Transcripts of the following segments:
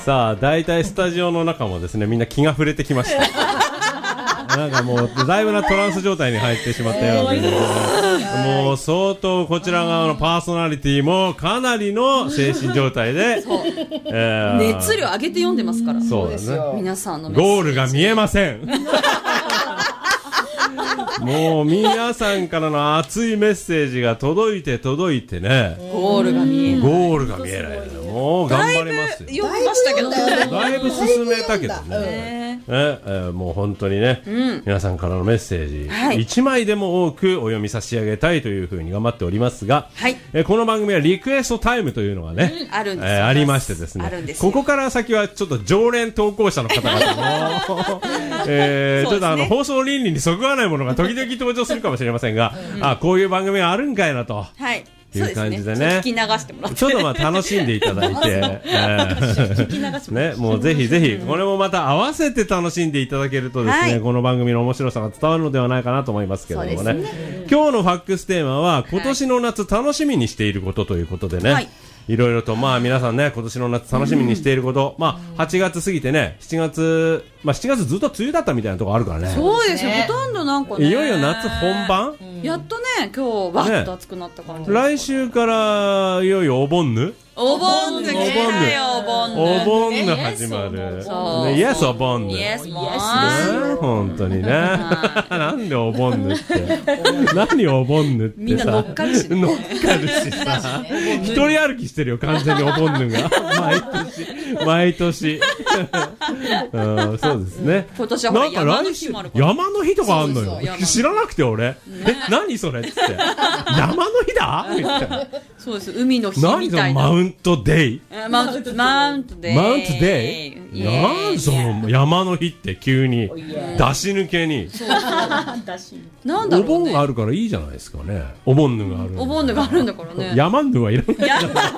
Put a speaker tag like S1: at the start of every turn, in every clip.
S1: さあ大体スタジオの中もですねみんな気が触れてきましたなんかもうだいぶなトランス状態に入ってしまったような、もう相当こちら側のパーソナリティもかなりの精神状態で、
S2: 熱量上げて読んでますから。
S1: そうですね。
S2: 皆さんのメッセージ
S1: ゴールが見えませんもう皆さんからの熱いメッセージが届いてね、
S2: ゴールが見えない。
S1: ゴールが見えない。もう頑張りますよ。
S2: 読みましたけど
S1: だいぶ進めたけどね。もう本当にね、皆さんからのメッセージ、1枚でも多くお読み差し上げたいというふうに頑張っておりますが、この番組はリクエストタイムというのがね、ありましてですね、ここから先はちょっと常連投稿者の方々もちょっと放送倫理にそぐわないものが時々登場するかもしれませんが、こういう番組があるんかいなと。いう感じでね、
S2: 聞き流してもらって
S1: ちょっと楽しんでいただいて
S2: 聞き流してもらって、
S1: もうぜひぜひこれもまた合わせて楽しんでいただけるとですね、この番組の面白さが伝わるのではないかなと思いますけれどもね。今日のファックステーマは今年の夏楽しみにしていることということでね、いろいろと皆さんね今年の夏楽しみにしていること、8月過ぎてね7月ずっと梅雨だったみたいなところあるからね。
S2: そうですよ、ほとんどなんかね、
S1: いよいよ夏本番、
S2: やっとね今日わっと暑くなった感じ、
S1: 来週からいよいよお盆ぬ
S2: お盆ぬ来たよ、
S1: お盆ぬ始まる。イエスお盆ぬ。イエス本当にね。なんでお盆ぬって。何お盆ぬってさ。
S2: みんな乗っかるし。
S1: 乗っかるしさ。一人歩きしてるよ完全にお盆ぬが。毎年。そうですね。
S2: 今年はほら山の日もあるから。
S1: 山の日とかあんのよ。知らなくて俺。何それっつって。山の日だみたいな。
S2: そうです、海の日みたいな。
S1: マウントデイ
S2: マウントデイ
S1: なんその山の日って急に出し抜けに
S2: なんだろうね、
S1: お盆があるからいいじゃないですかね。お盆ぬがある、
S2: お盆ぬがあるんだからね。
S1: 山ぬはいらない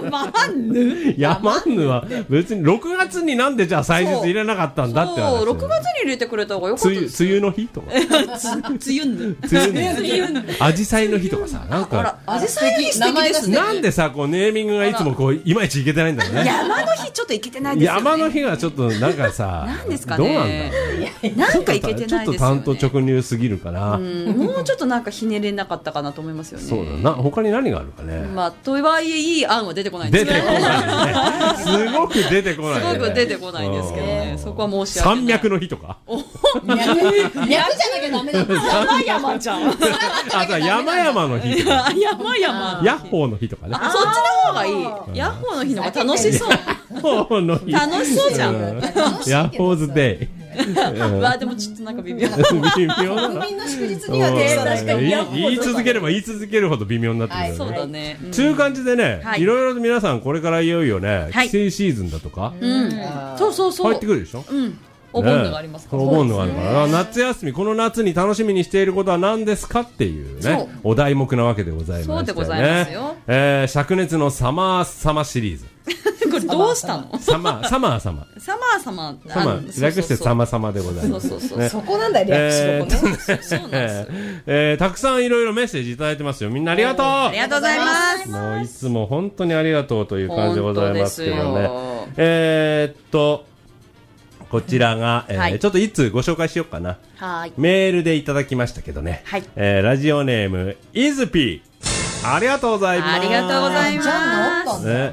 S1: 山ぬは別に6月になんでじゃあ祭日入れなかったんだって話。
S2: そう6月に入れてくれた方がよかったです。
S1: 梅雨の日とか
S2: 梅雨ぬ
S1: アジサイの日とかさ、なんか
S2: アジサイの日素敵ですね。
S1: なんでさこうネーミングがいつもこういまいちいけてないんだろうね。
S2: 山の日ちょっといけてないですよね。
S1: 山の日がちょっとなんかさ
S2: なんですか
S1: どう
S2: ね、なんかいけてないですよね。
S1: ちょっと単刀直入すぎるかな。
S2: もうちょっとなんかひねれなかったかなと思いますよね。
S1: そうだな。他に何があるかね。
S2: とはいえいい案は出てこないんですけど。
S1: 出てこないね。すごく出てこないね。
S2: すごく出てこないんですけどね。そこは申し訳ない。
S1: 山脈の日とか。
S3: 脈じゃなきゃダメだ。
S2: 山ちゃん。
S1: 山の日とか。
S2: 山
S1: ヤッホーの日とかね。
S2: そっちの方がいい。ヤッホーの日の方が楽しそう。楽しそうじゃん。
S1: ヤッホーズデイ。
S2: でもちょっとなんか微妙。
S1: 微妙な。
S3: 国民の祝日には確かに
S1: 言い続ければ言い続けるほど微妙になってくるよね。
S2: そうだね。
S1: という感じでね、いろいろと皆さんこれからいよいよね、帰省シーズンだとか、
S2: そう
S1: 入ってくるでしょ。
S2: お盆のがありますから。
S1: お盆のがあるから、夏休みこの夏に楽しみにしていることは何ですかっていうね、お題目なわけでございましてね。
S2: そうでございますよ。
S1: 灼熱のサマーシリーズ。
S2: これどうしたの？
S1: サマー略してサマでございます。
S3: そこなんだよ略しこね。
S2: そうなんです。
S1: たくさんいろいろメッセージいただいてますよ。みんなありがとう。
S2: ありがとうございます。
S1: もういつも本当にありがとうという感じでございますけどね。こちらが、ちょっといつご紹介しようかな。メールでいただきましたけどね。ラジオネームイズピー。ありがとうございます。
S2: ありがとうございます。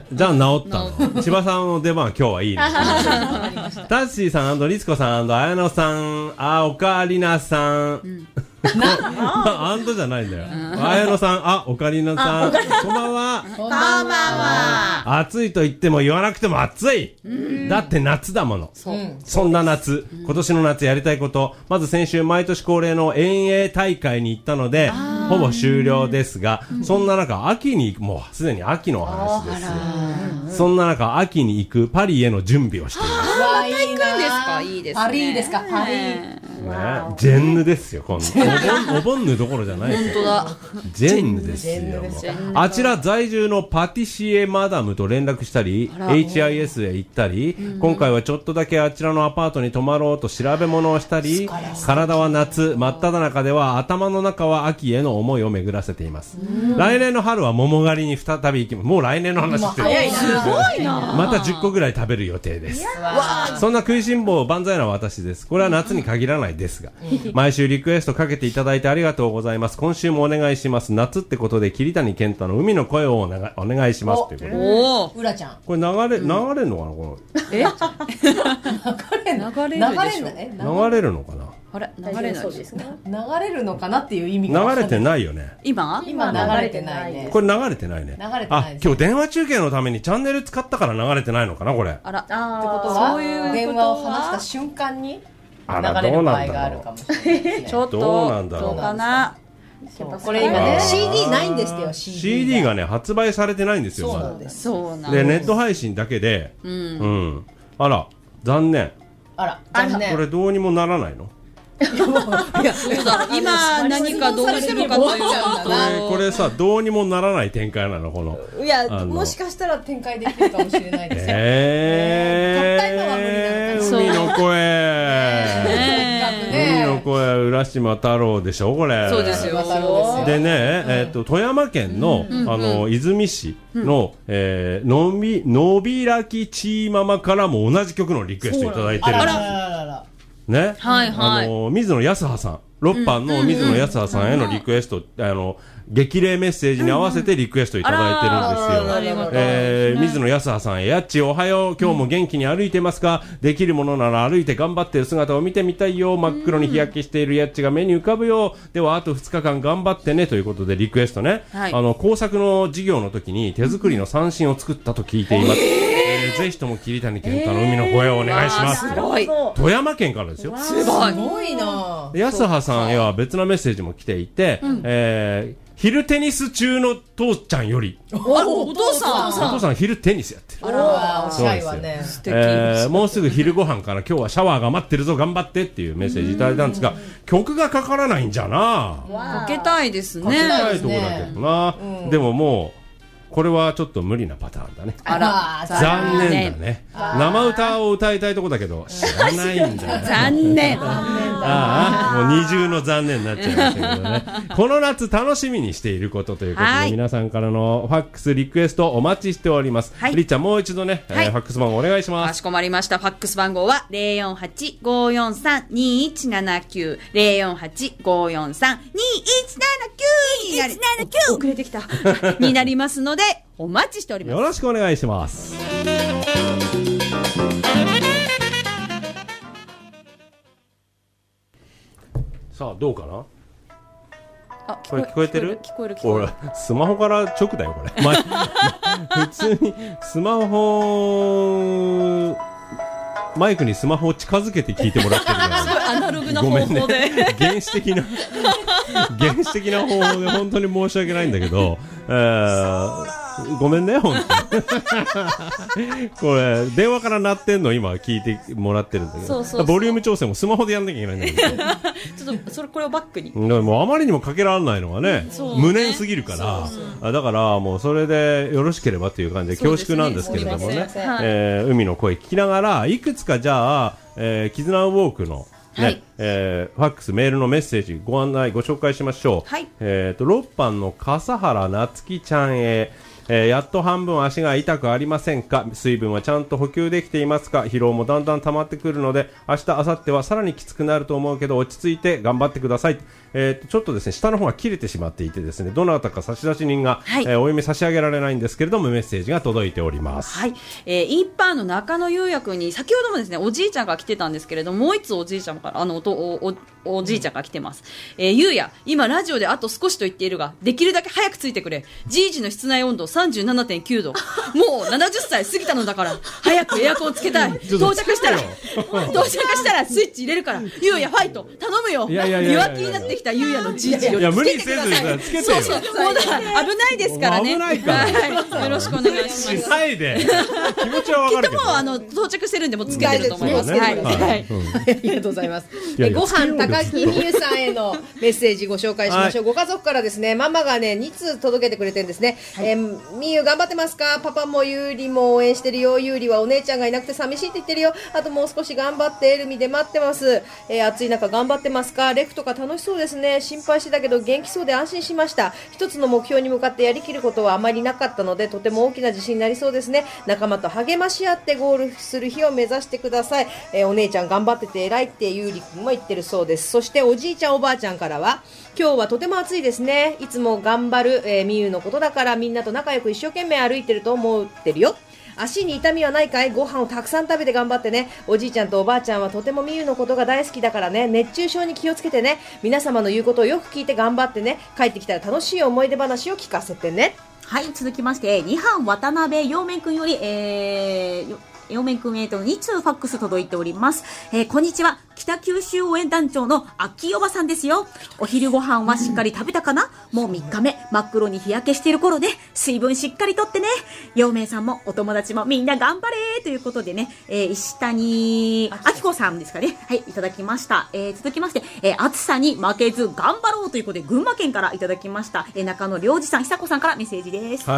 S1: じゃあ治ったの。千葉さんの出番は今日はいいね。タッシーさんリツコさん綾野さんオカリナさん。アンドじゃないんだよ。綾野さんオカリナさんこんばんは。
S2: こんばんは。
S1: 暑いと言っても言わなくても暑い。だって夏だもの。そんな夏、今年の夏やりたいこと、まず先週毎年恒例の遠泳大会に行ったのでほぼ終了ですが、そんな中秋にもうすでに秋の話ですよ。そんな中秋に行くパリへの準備をしています。
S2: また行くんですか？いいですね。
S3: パリですか？パリ。
S1: ジェンヌですよ、こんなお盆ぬどころじゃないですよ。
S2: 本当だ。
S1: ジェンヌですよ。あちら在住のパティシエマダムと連絡したり、HIS へ行ったり、今回はちょっとだけあちらのアパートに泊まろうと調べ物をしたり、体は夏、真っ只中では頭の中は秋への思いを巡らせています。来年の春は桃狩りに再び行きます。もう来年の話してる。
S2: すごいな。
S1: また10個ぐらい食べる予定です。そんな食いしん坊万歳な私です。これは夏に限らないですが、毎週リクエストかけていただいてありがとうございます。今週もお願いします。夏ってことで桐谷健太の海の声をお願いしますということで。
S3: おうらちゃん。
S1: これ流れるのかな、この。
S2: 流
S1: れるのかな。
S2: あれ流れないですか。
S3: 流れるのかなっていう意味が
S1: 流れてないよね。
S3: 今流れてないね。
S1: これ流れてないね。あ、今日電話中継のためにチャンネル使ったから流れてないのかな、これ。
S3: あら、ってことは電話を話した瞬間に流れる場合があるかもしれない。
S2: ちょっと
S1: どうなんだろう。
S2: どうかな。
S3: これ今ね CD ないんですよ。
S1: CD がね発売されてないんですよ。
S3: そうなんです。
S1: でネット配信だけで、あら残念。
S3: あら残念。
S1: これどうにもならないの？
S2: いや、そうだ。今何かどうするかというと、
S1: これさどうにもならない展開なのこの。
S3: いやもしかしたら展開できるかもしれないですよ。たった今は無理なの。
S1: 海の声。海の声浦島太郎でしょこれ。
S2: そうですよ。
S1: でね、富山県の出水市ののびらきちーママからも同じ曲のリクエストいただいてるんです。ね、
S2: はいはい、
S1: 水野康葉さん、6班の水野康葉さんへのリクエスト、激励メッセージに合わせてリクエストいただいてるんですよ。水野康葉さんへ、やっちおはよう、今日も元気に歩いてますか？できるものなら歩いて頑張ってる姿を見てみたいよ。真っ黒に日焼けしているやっちが目に浮かぶよ。ではあと2日間頑張ってねということでリクエストね、はい、工作の授業の時に手作りの三線を作ったと聞いています。ぜひとも桐谷健太の海の声をお願いします。
S2: すごい。
S1: 富山県からですよ。
S2: すご
S3: いな。
S1: 安葉さんへは別なメッセージも来ていて、昼テニス中の父ちゃんより。
S2: お父
S1: さん昼テニスやってる。
S3: おしゃいわね。
S1: もうすぐ昼ご飯から今日はシャワーが待ってるぞ頑張ってっていうメッセージいただいたんですが、曲がかからないんじゃな。
S2: かけたいですね。
S1: かけたいところだけどな。でももうこれはちょっっと無理なパターンだね。
S2: あら、
S1: 残念だね。生歌を歌いたいとこだけど知らないんだよ。
S2: 残念。
S1: ああ、もう二重の残念になっちゃいましたけどね。この夏楽しみにしていることということで、皆さんからのファックスリクエストお待ちしております。りっちゃんもう一度ね、ファックス番号お願いします。
S2: かしこまりました。ファックス番号は 048-543-2179 048-543-2179 遅れてきたになりますのでお待ちしております。
S1: よろしくお願いします。さあどうかな。
S2: あ、
S1: これ聞こえてる？
S2: 聞こえる聞こえる。
S1: スマホから直だよこれ。普通にスマホマイクにスマホを近づけて聞いてもらってるから、
S2: すごいアナログな方法で、
S1: ね、原始的な方法で本当に申し訳ないんだけど、ごめんね本当にこれ電話から鳴ってんの今聞いてもらってるんだけど、そうボリューム調整もスマホでやんなきゃいけないんだけど
S2: ちょっとこれをバックに
S1: もうあまりにもかけられないのがね、無念すぎるからだからもうそれでよろしければという感じで恐縮なんですけれどもね、海の声聞きながらいくつかじゃあ、絆ウォークのねファックスメールのメッセージご案内ご紹介しましょう。6班の笠原夏希ちゃんへ、やっと半分足が痛くありませんか？水分はちゃんと補給できていますか？疲労もだんだん溜まってくるので明日明後日はさらにきつくなると思うけど落ち着いて頑張ってください。ちょっとですね下の方が切れてしまっていてですね、どなたか差出人が、お読み差し上げられないんですけれどもメッセージが届いております。
S2: 一班の中野優也君に先ほどもですねおじいちゃんが来てたんですけれども、もう一つおじいちゃんからおじいちゃんが来てます。ゆうや、今ラジオであと少しと言っているが、できるだけ早くついてくれ。じいじの室内温度 37.9 度。もう70歳過ぎたのだから、早くエアコンつけたい。到着したらスイッチ入れるから、ゆうやファイト。頼むよ。弱気になってきたゆうやのじいじよりつけてください。
S1: つけてよ。
S2: そう、もうだから危ないですからね。
S1: 危ないから。
S2: よろしくお願いします。
S1: しないで。気持ちはわかるけど。
S2: きっともう到着してるんでもうつけてると思います。
S3: はい。ありがとうございます。ご飯高木美優さんへのメッセージご紹介しましょう。ご家族からですね、ママがね2通届けてくれてるんですね。みゆ頑張ってますか？パパもゆうりも応援してるよ。ゆうりはお姉ちゃんがいなくて寂しいって言ってるよ。あともう少し頑張って、エルミで待ってます。暑い中頑張ってますか？レフとか楽しそうですね。心配してたけど元気そうで安心しました。一つの目標に向かってやりきることはあまりなかったので、とても大きな自信になりそうですね。仲間と励まし合ってゴールする日を目指してください。お姉ちゃん頑張ってて偉いってゆうりくんも言ってるそうです。そしておじいちゃんおばあちゃんからは、今日はとても暑いですね。いつも頑張る、みゆのことだからみんなと仲良く一生懸命歩いてると思ってるよ。足に痛みはないかい？ご飯をたくさん食べて頑張ってね。おじいちゃんとおばあちゃんはとてもみゆのことが大好きだからね。熱中症に気をつけてね。皆様の言うことをよく聞いて頑張ってね。帰ってきたら楽しい思い出話を聞かせてね。
S4: はい、続きまして2班渡辺陽明くんより陽明くんへと2通ファックス届いております。こんにちは。北九州応援団長のアッキーおばさんですよ。お昼ご飯はしっかり食べたかな？もう3日目、真っ黒に日焼けしている頃で、水分しっかりとってね。陽明さんもお友達もみんな頑張れということでね、石谷明子さんですかね。はい、いただきました。続きまして、暑さに負けず頑張ろうということで、群馬県からいただきました。中野良二さん、久子さんからメッセージです。
S1: はい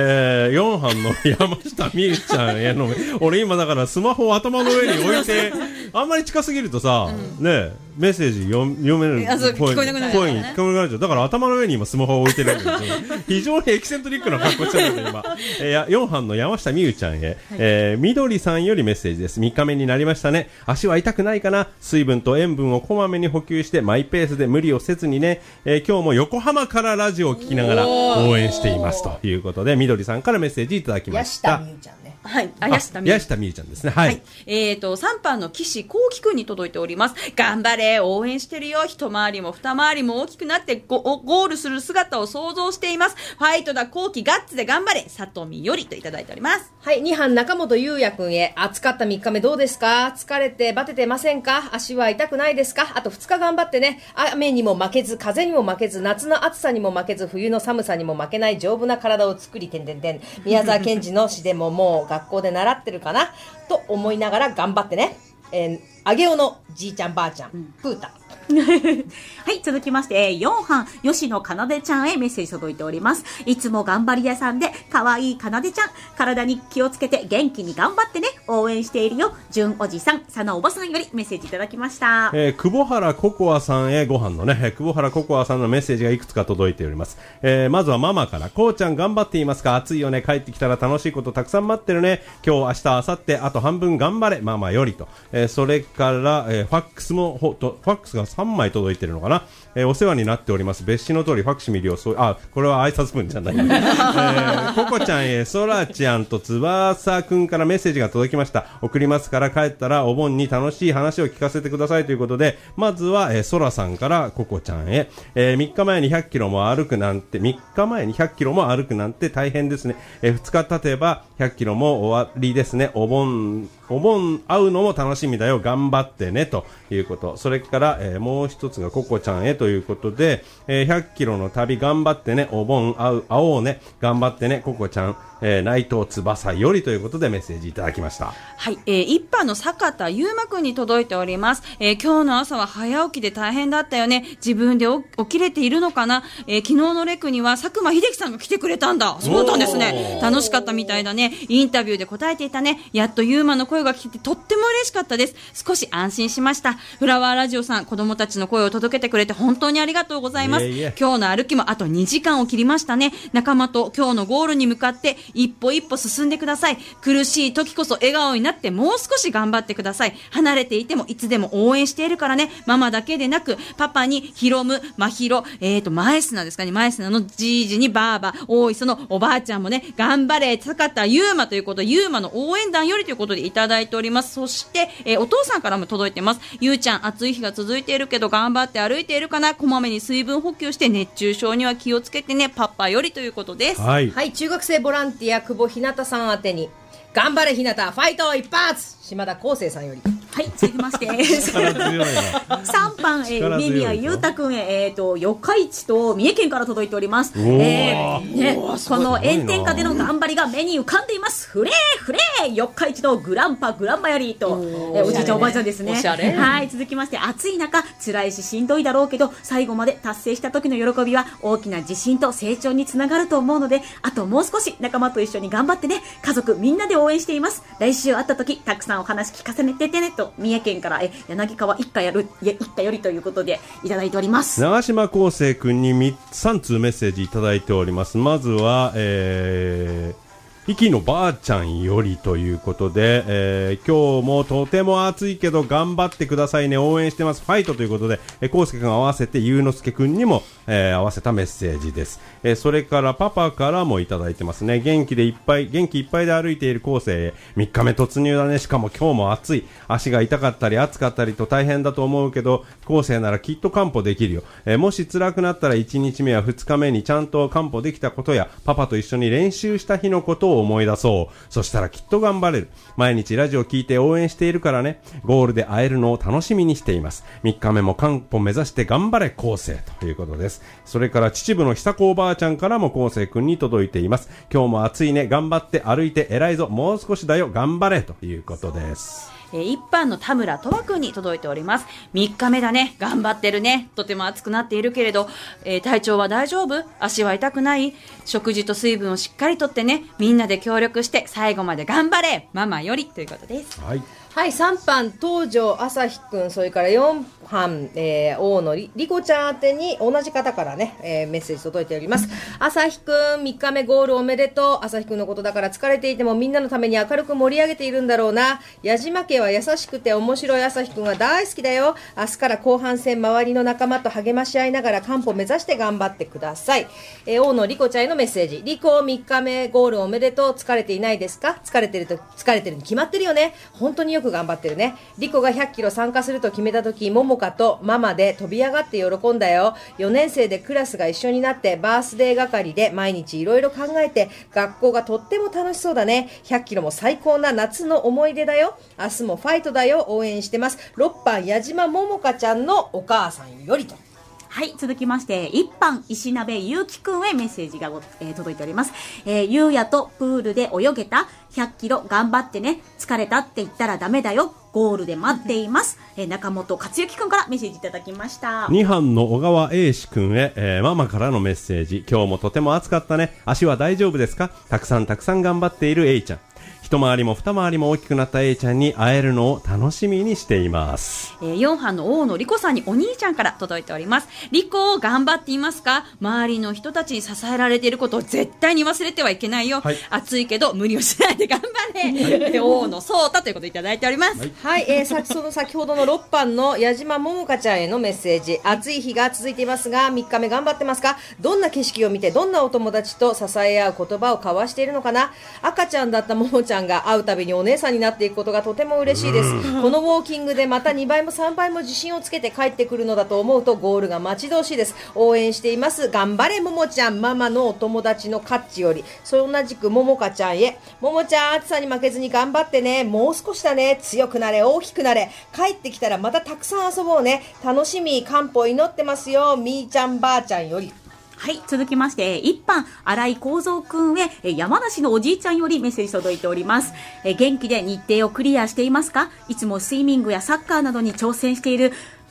S1: 、4班の山下美優ちゃんへの、俺今だからスマホを頭の上に置いて、あんまり近すぎるとさ、ね、メッセージ読める
S2: 聞こえなくなるからね。
S1: 聞こえなくなっちゃう。だから頭の上に今スマホを置いてるんですよ。非常にエキセントリックな格好してるんで今。4班の山下美優ちゃんへ、みどりさんよりメッセージです。3日目になりましたね。足は痛くないかな？水分と塩分をこまめに補給してマイペースで無理をせずにね、今日も横浜からラジオを聞きながら応援していますということで、みどりさんからメッセージいただきました。
S3: 安田美優ちゃんね。
S2: はい、
S1: 安田美優ちゃんですね。はい。
S2: 3班の岸幸輝くんに届いております。頑張れ、応援してるよ。一回りも二回りも大きくなってゴールする姿を想像しています。ファイトだ、幸輝ガッツで頑張れ、里見よりといただいております。
S3: はい、2班中本優也くんへ、暑かった3日目どうですか？疲れてバテてませんか？足は痛くないですか？あと2日頑張ってね。雨にも負けず、風にも負けず、夏の暑さにも負けず、冬の寒さにも負けない丈夫な体を作り、宮沢賢治の詩でももう学校で習ってるかなと思いながら頑張ってね。上尾のじいちゃんばあちゃん、プータ。
S4: はい、続きまして、4班、吉野かなでちゃんへメッセージ届いております。いつも頑張り屋さんで、かわいいかなでちゃん、体に気をつけて元気に頑張ってね、応援しているよ、純おじさん、さなおばさんよりメッセージいただきました。
S1: 久保原ココアさんへご飯のね、久保原ココアさんのメッセージがいくつか届いております。まずはママから、こうちゃん頑張っていますか？暑いよね、帰ってきたら楽しいことたくさん待ってるね。今日、明日、明後日、あと半分頑張れ、ママよりと。それから、ファックスも、ファックスが3枚届いてるのかな。お世話になっております。別紙の通りファクシミリをこれは挨拶文じゃない。ココちゃんへ、ソラちゃんと翼くんからメッセージが届きました。送りますから帰ったらお盆に楽しい話を聞かせてくださいということで、まずは、ソラさんからココちゃんへ、3日前に100キロも歩くなんて、3日前に100キロも歩くなんて大変ですね。2日経てば100キロも終わりですね。お盆会うのも楽しみだよ。頑張ってねということ。それから、もう一つがココちゃんへということで、100キロの旅頑張ってね。お盆会おうね。頑張ってね。ココちゃん、内藤翼よりということでメッセージいただきました。
S2: はい、一班の坂田優馬くんに届いております。今日の朝は早起きで大変だったよね。自分で起きれているのかな。昨日のレクには佐久間秀樹さんが来てくれたんだ。そうだったんですね。楽しかったみたいだね。インタビューで答えていたね。やっと優馬の声が聞けてとっても嬉しかったです。少し安心しました。フラワーラジオさん、子供たちの声を届けてくれて本当にありがとうございます。今日の歩きもあと2時間を切りましたね。仲間と今日のゴールに向かって一歩一歩進んでください。苦しい時こそ笑顔になってもう少し頑張ってください。離れていてもいつでも応援しているからね。ママだけでなくパパにヒロム、マヒロ、マエスナですかね。マエスナのじいじにばあば、大磯のおばあちゃんもね、頑張れ坂田ゆうまということ、ゆうまの応援団よりということでいただいております。そして、お父さんからも届いてます。ゆうちゃん、暑い日が続いているけど頑張って歩いているかな。こまめに水分補給して熱中症には気をつけてね。パパよりということです。
S3: はい、中学生ボランティア久保ひなたさん宛てに、頑張れひなたファイト一発、島田康生さんより。
S4: はい、続きまして3番、梅宮裕太くんへ、四日市と三重県から届いております。この炎天下での頑張りが目に浮かんでいます。フレーフレー、四日市のグランパグランマよりと、おじいちゃんおばあちゃんですね。はい、続きまして、暑い中辛いししんどいだろうけど最後まで達成した時の喜びは大きな自信と成長につながると思うので、あともう少し仲間と一緒に頑張ってね。家族みんなで応援しています。来週会った時たくさんお話聞かせてねと、三重県から柳川一家よりということでいただいております。
S1: 長島康生君に3通メッセージいただいております。まずは、イキのばあちゃんよりということで、今日もとても暑いけど頑張ってくださいね、応援してます、ファイトということで、康介君合わせてゆうのすけ君にも、合わせたメッセージです。それからパパからもいただいてますね。元気いっぱいで歩いている康生、3日目突入だね。しかも今日も暑い、足が痛かったり暑かったりと大変だと思うけど、康生ならきっと完歩できるよ。もし辛くなったら1日目や2日目にちゃんと完歩できたことやパパと一緒に練習した日のことを思い出そう。そしたらきっと頑張れる。毎日ラジオ聞いて応援しているからね。ゴールで会えるのを楽しみにしています。3日目も完歩目指して頑張れ康生ということです。それから秩父の久子おばあちゃんからも康生くんに届いています。今日も暑いね、頑張って歩いて偉いぞ、もう少しだよ、頑張れということです。
S2: 一般の田村とわくんに届いております。3日目だね、頑張ってるね、とても暑くなっているけれど、体調は大丈夫？足は痛くない？食事と水分をしっかりとってね、みんなで協力して最後まで頑張れ、ママよりということです。
S3: はい、3番東條朝日くん、それから4番、大野りこちゃん宛てに同じ方からね、メッセージ届いております。朝日くん、3日目ゴールおめでとう。朝日くんのことだから疲れていてもみんなのために明るく盛り上げているんだろうな。矢島家は優しくて面白い朝日くんは大好きだよ。明日から後半戦、周りの仲間と励まし合いながら完歩目指して頑張ってください。大野りこちゃんへのメッセージ。りこ3日目ゴールおめでとう。疲れていないですか？疲れてるに決まってるよね。本当によく頑張ってるね。リコが100キロ参加すると決めた時、ももかとママで飛び上がって喜んだよ。4年生でクラスが一緒になってバースデー係で毎日いろいろ考えて、学校がとっても楽しそうだね。100キロも最高な夏の思い出だよ。明日もファイトだよ。応援してます。6番矢島ももかちゃんのお母さんよりと。
S4: はい、続きまして一般石鍋ゆうきくんへメッセージが、届いております。ゆうやとプールで泳げた。100キロ頑張ってね。疲れたって言ったらダメだよ。ゴールで待っています。中本克之くんからメッセージいただきました。
S1: 2班の小川英志くんへ、ママからのメッセージ。今日もとても暑かったね。足は大丈夫ですか？たくさん頑張っている A ちゃん。一回りも二回りも大きくなった A ちゃんに会えるのを楽しみにしています。
S2: 4班の大野りこさんにお兄ちゃんから届いております。りこ頑張っていますか？周りの人たちに支えられていることを絶対に忘れてはいけないよ。はい、暑いけど無理をしないで頑張れ。大野そうたということをいただいております。
S3: はい、先ほどの6班の矢島ももかちゃんへのメッセージ。暑い日が続いていますが3日目頑張ってますか？どんな景色を見てどんなお友達と支え合う言葉を交わしているのかな？赤ちゃんだったももちゃんが会うたびにお姉さんになっていくことがとても嬉しいです。このウォーキングでまた2倍も3倍も自信をつけて帰ってくるのだと思うとゴールが待ち遠しいです。応援しています。頑張れももちゃん。ママのお友達のカッチより。同じくももかちゃんへ。ももちゃん、暑さに負けずに頑張ってね。もう少しだね。強くなれ、大きくなれ。帰ってきたらまたたくさん遊ぼうね。楽しみ、完歩祈ってますよ。みーちゃんばあちゃんより。
S4: はい、続きまして一般新井幸三くんへ山梨のおじいちゃんよりメッセージ届いております。元気で日程をクリアしていますか？いつもスイミングやサッカーなどに挑戦している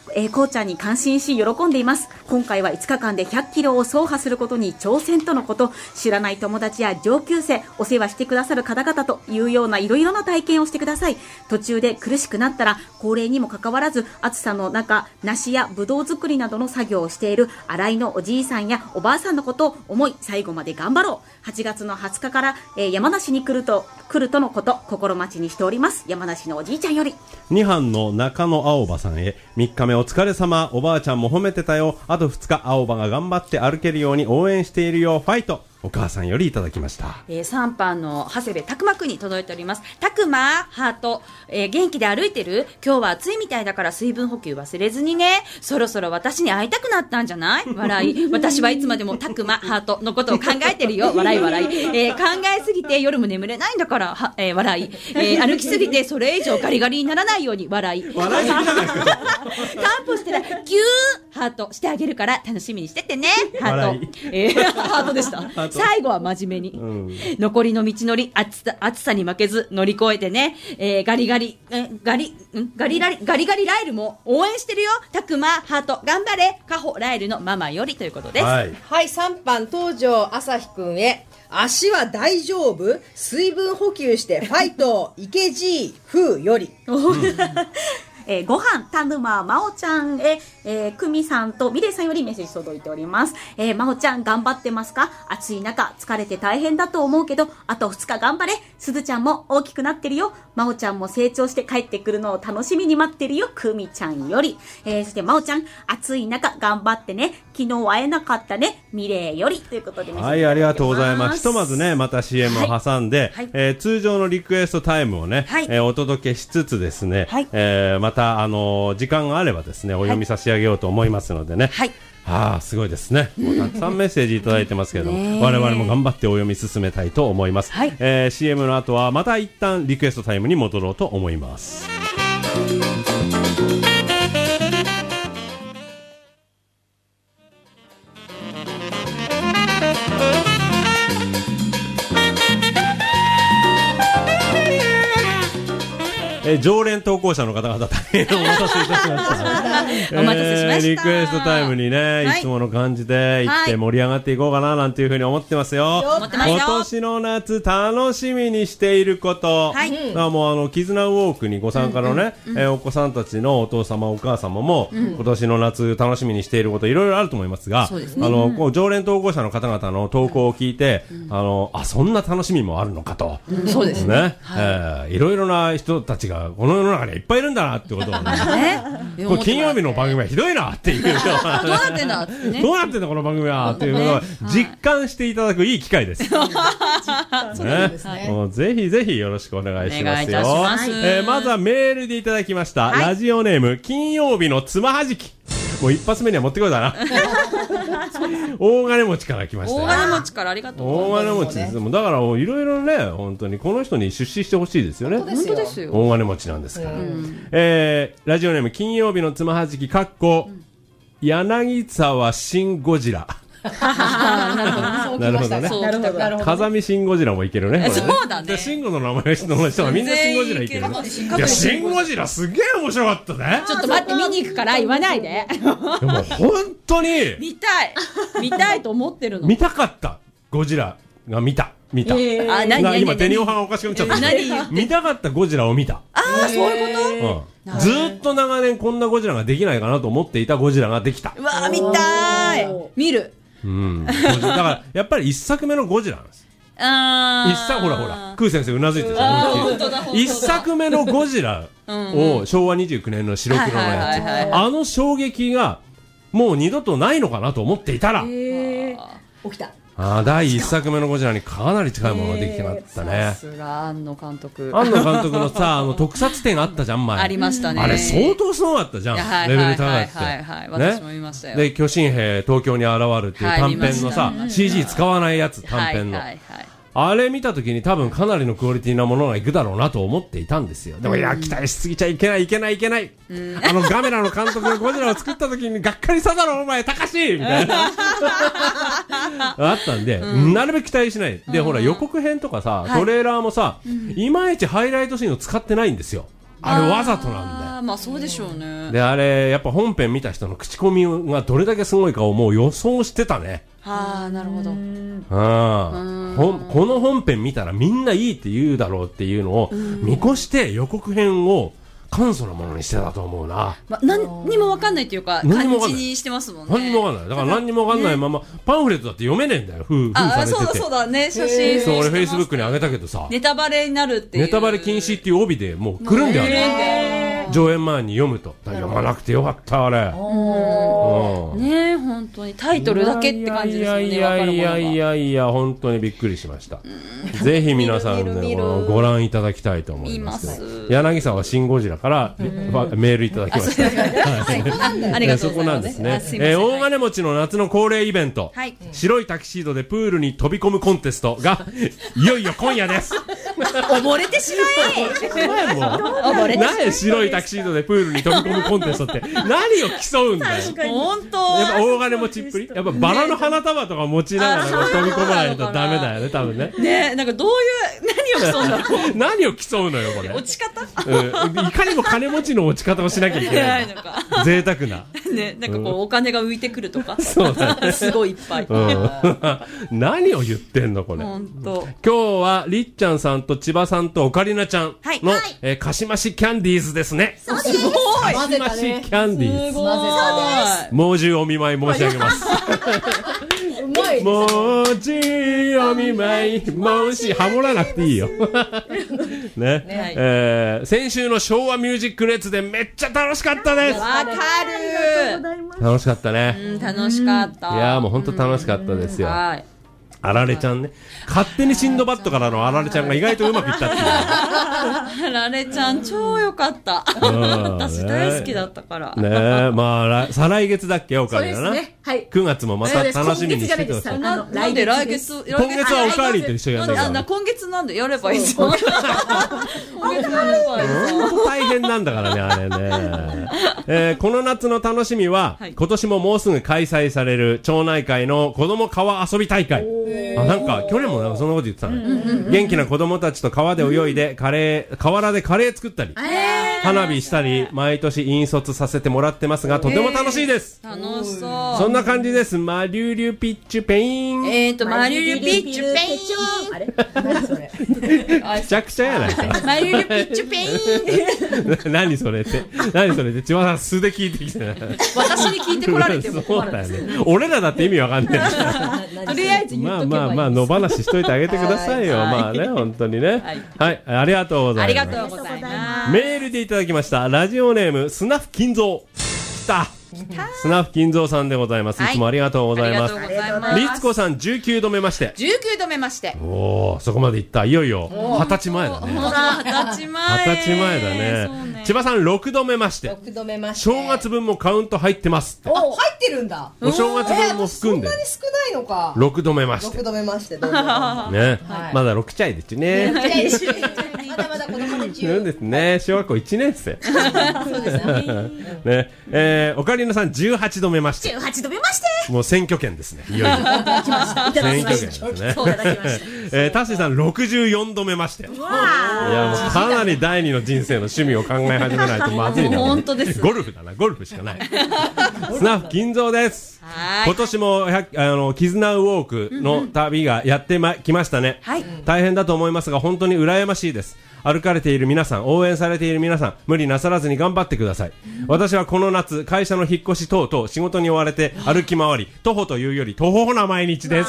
S4: こうちゃんに感心し喜んでいます。今回は5日間で100キロを走破することに挑戦とのこと。知らない友達や上級生、お世話してくださる方々というようないろいろな体験をしてください。途中で苦しくなったら、高齢にもかかわらず暑さの中、梨やぶどう作りなどの作業をしている新井のおじいさんやおばあさんのことを思い、最後まで頑張ろう。8月の20日から、山梨に来るとのこと、心待ちにしております。山梨のおじいちゃんより。
S1: 2班の中野青葉さんへ、3日目お疲れ様。おばあちゃんも褒めてたよ。あと2日青葉が頑張って歩けるように応援しているよ。ファイト。お母さんよりいただきました。
S2: 3班の長谷部拓磨くんに届いております。拓磨ハート、元気で歩いてる？今日は暑いみたいだから水分補給忘れずにね。そろそろ私に会いたくなったんじゃない？笑い。私はいつまでも拓磨ハートのことを考えてるよ。笑い笑い。考えすぎて夜も眠れないんだから笑い。歩きすぎてそれ以上ガリガリにならないように笑い。
S1: 笑いじゃないですか。
S2: 担保したらギューハートしてあげるから楽しみにしててね。ハート。ハートでした。最後は真面目に、残りの道のり暑さに負けず乗り越えてね、ガリガリライルも応援してるよ。たくまハート頑張れ。カホライルのママよりということです。
S3: はい、3番東條朝日くんへ、足は大丈夫？水分補給してファイト。池地風より。
S4: ご飯田沼真央ちゃんへ、久美さんと美玲さんよりメッセージ届いております。真央ちゃん頑張ってますか？暑い中疲れて大変だと思うけど、あと2日頑張れ。すずちゃんも大きくなってるよ。真央ちゃんも成長して帰ってくるのを楽しみに待ってるよ。久美ちゃんより。そして真央ちゃん暑い中頑張ってね。昨日会えなかったね。美玲よりということでメッセージ届いております。
S1: はい、ありがとうございます。ひとまずね、また CM を挟んで、通常のリクエストタイムをね、お届けしつつですね、また時間があればですね、お読み差し上げようと思いますのでね。すごいですね。もうたくさんメッセージいただいてますけども、我々も頑張ってお読み進めたいと思います。CM の後はまた一旦リクエストタイムに戻ろうと思います。常連投稿者の方々大変お待たせいたしました。
S2: お待たせしました。
S1: リクエストタイムにね、いつもの感じで行って盛り上がっていこうかななんていうふうに思ってますよ。今年の夏楽しみにしていること。もう絆ウォークにご参加のね、お子さんたちのお父様お母様も、今年の夏楽しみにしていることいろいろあると思いますが、こう常連投稿者の方々の投稿を聞いて、そんな楽しみもあるのかと。
S2: そうですね。
S1: いろいろな人たちがこの世の中にはいっぱいいるんだなってことをね。これ金曜日の番組はひどいなっていう。どう
S2: なってんだってね。
S1: どうなってんだこの番組はっていうのを実感していただくいい機会です。もうぜひぜひよろしくお願いしますよ。まずはメールでいただきました。ラジオネーム金曜日のつまはじき。もう一発目には持ってこいだな。大金持ちから来ましたよ。
S2: 大金持ちからありがとう。
S1: 大金持ちです。だからいろいろね、本当にこの人に出資してほしいですよね。
S2: 本当ですよ。
S1: 大金持ちなんですから。ラジオネーム金曜日のつまはじきかっこ柳沢シンゴジラ。なるほどね。風見シンゴジラもいけるね。
S2: そうだね。
S1: シンゴの名前の人がみんなシンゴジラいけるね。いや、シンゴジラすげえ面白かったね。
S2: ちょっと待って、見に行くから言わないで。
S1: でも本当に
S2: 見たいと思ってるの。
S1: 見たかった。ゴジラが見た。今手におはがおかしくなっちゃった。見たかったゴジラを見た。
S2: そういうこと？
S1: ずっと長年こんなゴジラができないかなと思っていたゴジラができた。
S2: うわー、見たい。見る。
S1: だからやっぱり一作目のゴジラなんです。ほらクー先生うなずいてた。一作目のゴジラを昭和29年の白黒のやつ、衝撃がもう二度とないのかなと思っていたら
S3: 起きた。
S1: 第一作目のゴジラにかなり近いものができてまったね。
S2: さすが庵野監督。
S1: 庵野監督のさ、特撮展あったじゃん、前。
S2: ありましたね。
S1: あれ相当すごかったじゃん。レベル高くて。
S2: 私も見ましたよ。
S1: で、巨神兵東京に現るっていう短編のさ、CG 使わないやつ、短編の。あれ見たときに多分かなりのクオリティなものがいくだろうなと思っていたんですよ。でも期待しすぎちゃいけない。ガメラの監督がゴジラを作ったときにがっかりしただろお前、高しみたいな。あったんで、なるべく期待しない。で、ほら予告編とかさ、トレーラーもさ、いまいちハイライトシーンを使ってないんですよ。 あれわざとなんだよ。
S2: まあそうでしょうね。
S1: で、あれ、やっぱ本編見た人の口コミがどれだけすごいかをもう予想してたね。
S2: なるほど。
S1: この本編見たらみんないいって言うだろうっていうのを見越して予告編を簡素なものにしてたと思うな。
S2: 何にも分かんないっていうか、感じにしてますもんね。
S1: 何にも分かんない。だから何にも分かんないまま、パンフレットだって読めねえんだよ。封されてて。
S2: そうだね、写真。
S1: そう、俺フェイスブックに上げたけどさ。
S2: ネタバレになるっていう。
S1: ネタバレ禁止っていう帯でもうくるんである。上演前に読むと。読まなくてよかった、あれ。
S2: ねえ、本当に。タイトルだけって感じですよね。
S1: いや、本当にびっくりしました。ぜひ皆さんね、ご覧いただきたいと思います。柳さんはシン・ゴジラからメールいただきました。
S2: ありがとう
S1: そこなんですね。大金持ちの夏の恒例イベント、白いタキシードでプールに飛び込むコンテストがいよいよ今夜です。
S2: 溺れてしまえ。
S1: 何白いタキシードでプールに飛び込むコンテストって何を競うんだよ。
S2: 本当。
S1: やっぱ大金持ちっぷり。やっぱバラの花束とか持ちながら飛び込まないとダメだよね、多分ね。
S2: ね、なんかどういう何を競うんだろう。
S1: 何を競うのよこれ。
S2: 落ち方？
S1: いかにも金持ちの落ち方をしなきゃいけない。贅沢な。
S2: ね、なんかこうお金が浮いてくるとか。
S1: そうだね。
S2: すごいいっぱい。
S1: 何を言ってんのこれ。
S2: 本当。
S1: 今日はりっちゃんさんと千葉さんとオカリナちゃんのかしましキャンディーズですね。
S2: すごい。
S1: かしましキャンディーズ。猛獣お見舞い申し上げます。猛獣お見舞い申しハモらなくていいよ。ね。先週の昭和ミュージックレッツでめっちゃ楽しかったです。
S2: わかる。
S1: 楽しかったね。
S2: 楽しかった。
S1: いやもう本当楽しかったですよ。あられちゃんね。勝手にシンドバッドからのあられちゃんが意外とうまくいったっていう。
S2: あられちゃん超良かった。私大好きだったから。
S1: ねえ、まあ、再来月だっけおかわりだな。9月もまた楽しみにしてください。
S2: なんで来月
S1: 今月はおかわりと一緒やんだ。
S2: 今月なんでやればいいじゃん。今月やればいいじゃん。
S1: 大変なんだからね、あれね。この夏の楽しみは、今年ももうすぐ開催される町内会の子供川遊び大会。なんか去年もなんかそんなこと言ってたね。元気な子供たちと川で泳いで河原でカレー作ったり花火したり毎年引率させてもらってますがとても楽しいです。
S2: 楽しそう。
S1: そんな感じです。マリュリュピッチュペイン。
S2: マリュリュピッチュペイン。
S3: あれ何それ。
S1: めちゃくちゃやないか。
S2: マリュリュピッチュペイン。
S1: 何それって千葉さん素で聞いてきてない。
S2: 私に聞いてこられても困るんです。
S1: そうだよね。俺らだって意味わかんない。
S2: とりあえず言っとけばいい。
S1: まあ野放ししといてあげてくださいよ。まあね本当にね。はい、ありがとうございます。
S2: ありがとうございます。
S1: メールでいただきました。ラジオネームスナフ金蔵。来た。スナフ金蔵さんでございます。いつもありがとうございます。りつこさん19度目まして。
S2: 19度目まして。
S1: おお、そこまでいった。いよいよ20歳前だね。
S2: 20歳前
S1: だね。千葉さん6度目まして。
S3: 6度目まして。
S1: 正月分もカウント入ってます。
S3: 入ってるんだ。
S1: お正月分も含んで。
S3: そんなに少ないのか。
S1: 6度目まして。
S3: 6度目まして。ね。
S1: まだ6歳ですね。
S3: まだまだ子供で
S1: そうですね。小学校1年生。
S3: そうですね。
S1: ね。オカリナさん18度目まして。
S4: 18度目まして。
S1: もう選挙権ですね。いよいよ。選挙権ですね。タッシーさん64度目まして。いやもうかなり第二の人生の趣味を考え始めないとまずいな。
S2: 本当です。
S1: ゴルフだな。ゴルフしかない。スナフ金蔵です。今年も絆ウォークの旅がやってきましたね。大変だと思いますが本当に羨ましいです。歩かれている皆さん、応援されている皆さん、無理なさらずに頑張ってください。私はこの夏、会社の引っ越し等々仕事に追われて歩き回り、徒歩というより徒歩な毎日です。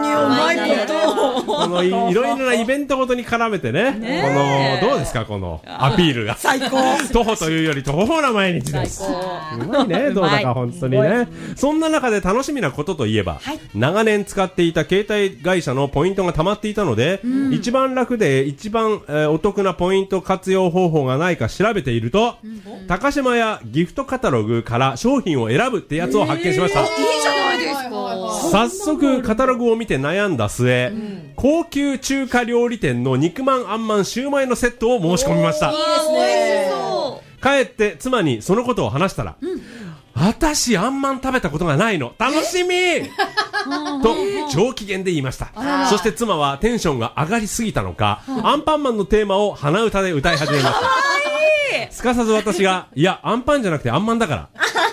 S1: このいろいろなイベントごとに絡めてね、どうですかこのアピールが。
S2: 最高。
S1: 徒歩というより徒歩な毎日です。うまいね、どうだか本当にね。そんな中で楽しみなことといえば、長年使っていた携帯会社のポイントが溜まっていたので、一番楽で一番お得なポイント活用方法がないか調べていると、高島屋ギフトカタログから商品を選ぶってやつを発見しました。
S2: いいじゃないですか。
S1: 早速カタログを見て悩んだ末、高級中華料理店の肉まんあんまんシューマイのセットを申し込みました。
S2: いいですね。
S1: 帰って妻にそのことを話したら、私あんまん食べたことがないの楽しみと上機嫌で言いました。そして妻はテンションが上がりすぎたのか、アンパンマンのテーマを鼻歌で歌い始めました。 すかさず私が、いや、アンパンじゃなくてアンマンだから。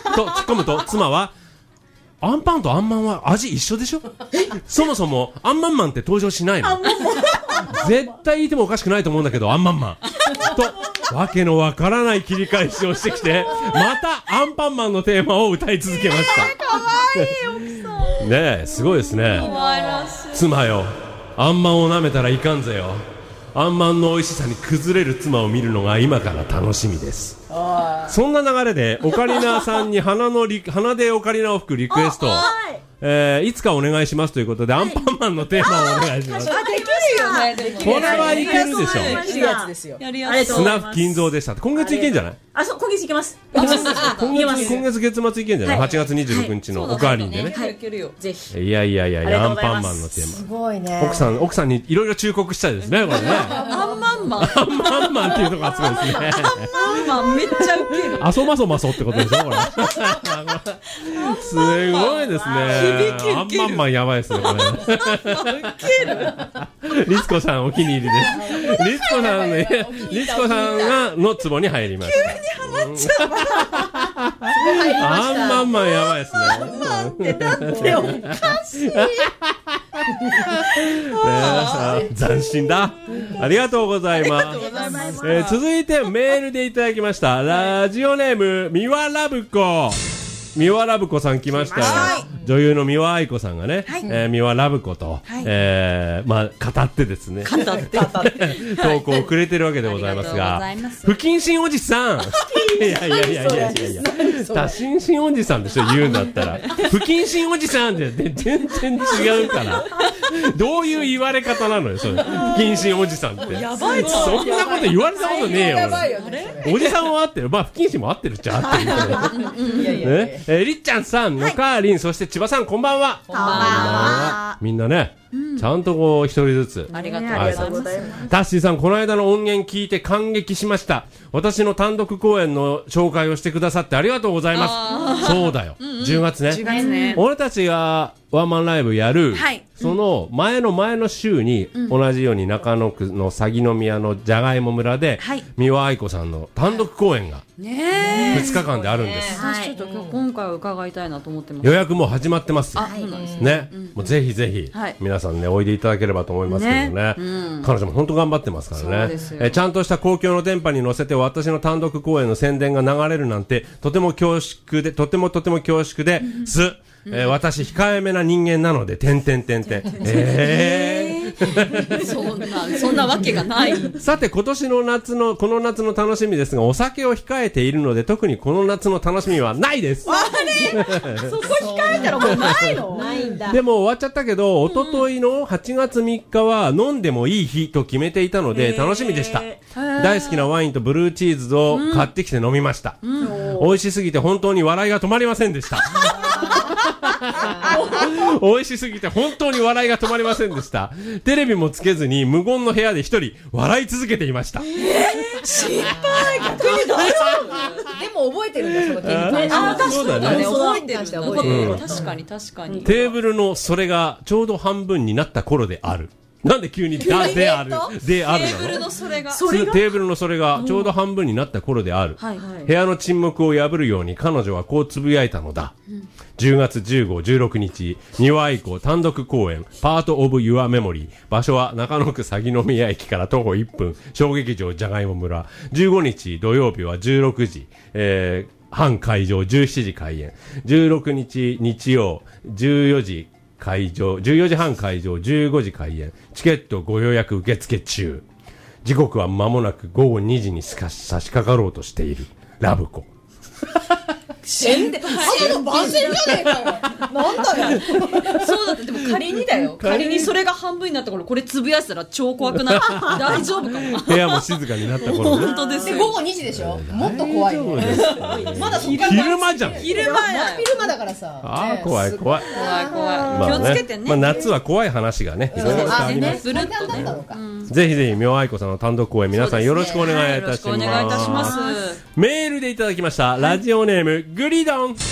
S1: と突っ込むと、妻は、アンパンとアンマンは味一緒でしょそもそも、アンマンマンって登場しないの絶対いてもおかしくないと思うんだけど、アンマンマン。と、わけのわからない切り返しをしてきて、またアンパンマンのテーマを歌い続けました。
S2: かわいい奥さん。
S1: ねえ、すごいですね。
S2: かわいらしい。
S1: 妻よ、アンマンを舐めたらいかんぜよ。アンマンの美味しさに崩れる妻を見るのが今から楽しみです。そんな流れでオカリナさんに花でオカリナを吹くリクエスト、いつかお願いしますということで、アンパンマンのテーマをお願いします。
S3: できるよね。
S1: これはいけるでしょ。
S3: 4月ですよ。
S2: やりやすい。
S1: スナフ金蔵でした。今月いけんじゃない？
S4: そう、今月いけます。
S1: 今月月末いけんじゃない？8月26日のおかわりんでね。
S4: ぜひ。
S1: いや、アンパンマンのテーマ。
S3: すごいね。
S1: 奥さんにいろいろ忠告したいですね、これね。
S2: アンマンマン。
S1: アンマンマンっていうとこがすごいですね。
S2: アンマンめっちゃウケる。
S1: あそまそまそってことでしょ、これ。すごいですね。アンマンマンやばいですね、これ。リツコさんお気に入りです。リツコさんがのツボに入りました。急にハマっちゃう。アンマンマンやばいですね。アンマンってだっておかしい。斬新だ。ありがとうございます。続いてメールでいただきました。ラジオネームミワラブコ。ミワラブコさん来ましたよ。女優の三輪愛子さんがね、三輪ラブコと、まあ語ってですね、投稿をくれてるわけでございますが、不謹慎おじさん。いや多心身おじさんでしょ、言うんだったら。不謹慎おじさんって全然違うから。どういう言われ方なのよ、それ。不謹慎おじさんって。
S2: やばいぞ。
S1: そんなこと言われたことねえよ。おじさんは合ってる。まあ不謹慎も合ってるっちゃ合ってる。りっちゃんさん、のかーりん、そして千葉さん、こんばんは。
S4: こんばんは。
S1: みんなね、ちゃんとこう一人ずつ。
S2: ありがとうございます。
S1: タッシーさん、この間の音源聞いて感激しました。私の単独公演の紹介をしてくださってありがとうございます。そうだよ。10月ね。俺たちがワンマンライブやる、その前の週に、同じように中野区の鷺宮のじゃがいも村で、三輪愛子さんの単独公演が2日間であるんです。
S2: ちょっと今回は伺いたいなと思ってます。
S1: 予約もう始まってます。ね。もうぜひぜひ、皆さんね、おいでいただければと思いますけどね。彼女も本当頑張ってますからね。ちゃんとした公共の電波に乗せて私の単独公演の宣伝が流れるなんて、とても恐縮で、とても恐縮です。私控えめな人間なので、
S2: そんなわけがない。
S1: さて、この夏の楽しみですが、お酒を控えているので、特にこの夏の楽しみはないです。
S3: そこ控えたらもうないの？ないんだ。
S1: でも終わっちゃったけど、おとといの8月3日は飲んでもいい日と決めていたので、楽しみでした。大好きなワインとブルーチーズを買ってきて飲みました。美味しすぎて本当に笑いが止まりませんでした。美味しすぎて本当に笑いが止まりませんでした。テレビもつけずに無言の部屋で一人笑い続けていました。
S2: 心配。逆に大丈
S3: 夫？でも覚えてるんだ、そのテレビ。
S1: そうだね。
S2: 覚えてる。確かに。
S1: テーブルのそれがちょうど半分になった頃である。なんで急にであるなの？テーブルのそれがちょうど半分になった頃である。部屋の沈黙を破るように彼女はこうつぶやいたのだ。10月15、16日、三輪愛子単独公演、パートオブユアメモリー。場所は中野区鷺宮駅から徒歩1分、小劇場じゃがいも村。15日土曜日は16時、半会場、17時開演。16日日曜、14時会場、14時半会場、15時開演。チケットご予約受付中。時刻は間もなく午後2時に差し掛かろうとしている。ラブコ。
S3: 宣伝、朝の番宣じゃねえかよ。なんだよ。
S2: そうだって、でも仮にだよ。仮にそれが半分になった頃、これつぶやいてたら超怖くない？大丈夫かも。
S1: 部屋も静かになった頃ね。
S2: 本当ですよ。
S3: 午後2時でしょ？もっと怖いね。
S1: まだ昼間じゃん。
S3: 昼間だからさ。
S1: ああ、怖い。気を
S2: つけてね。
S1: まあ夏は怖い話がね、いろいろあります。ぜひぜひ、三輪愛子さんの単独公演、皆さんよろしくお願いいたします。
S2: お願いいたします。
S1: メールでいただきました。ラジオネーム、グリドン。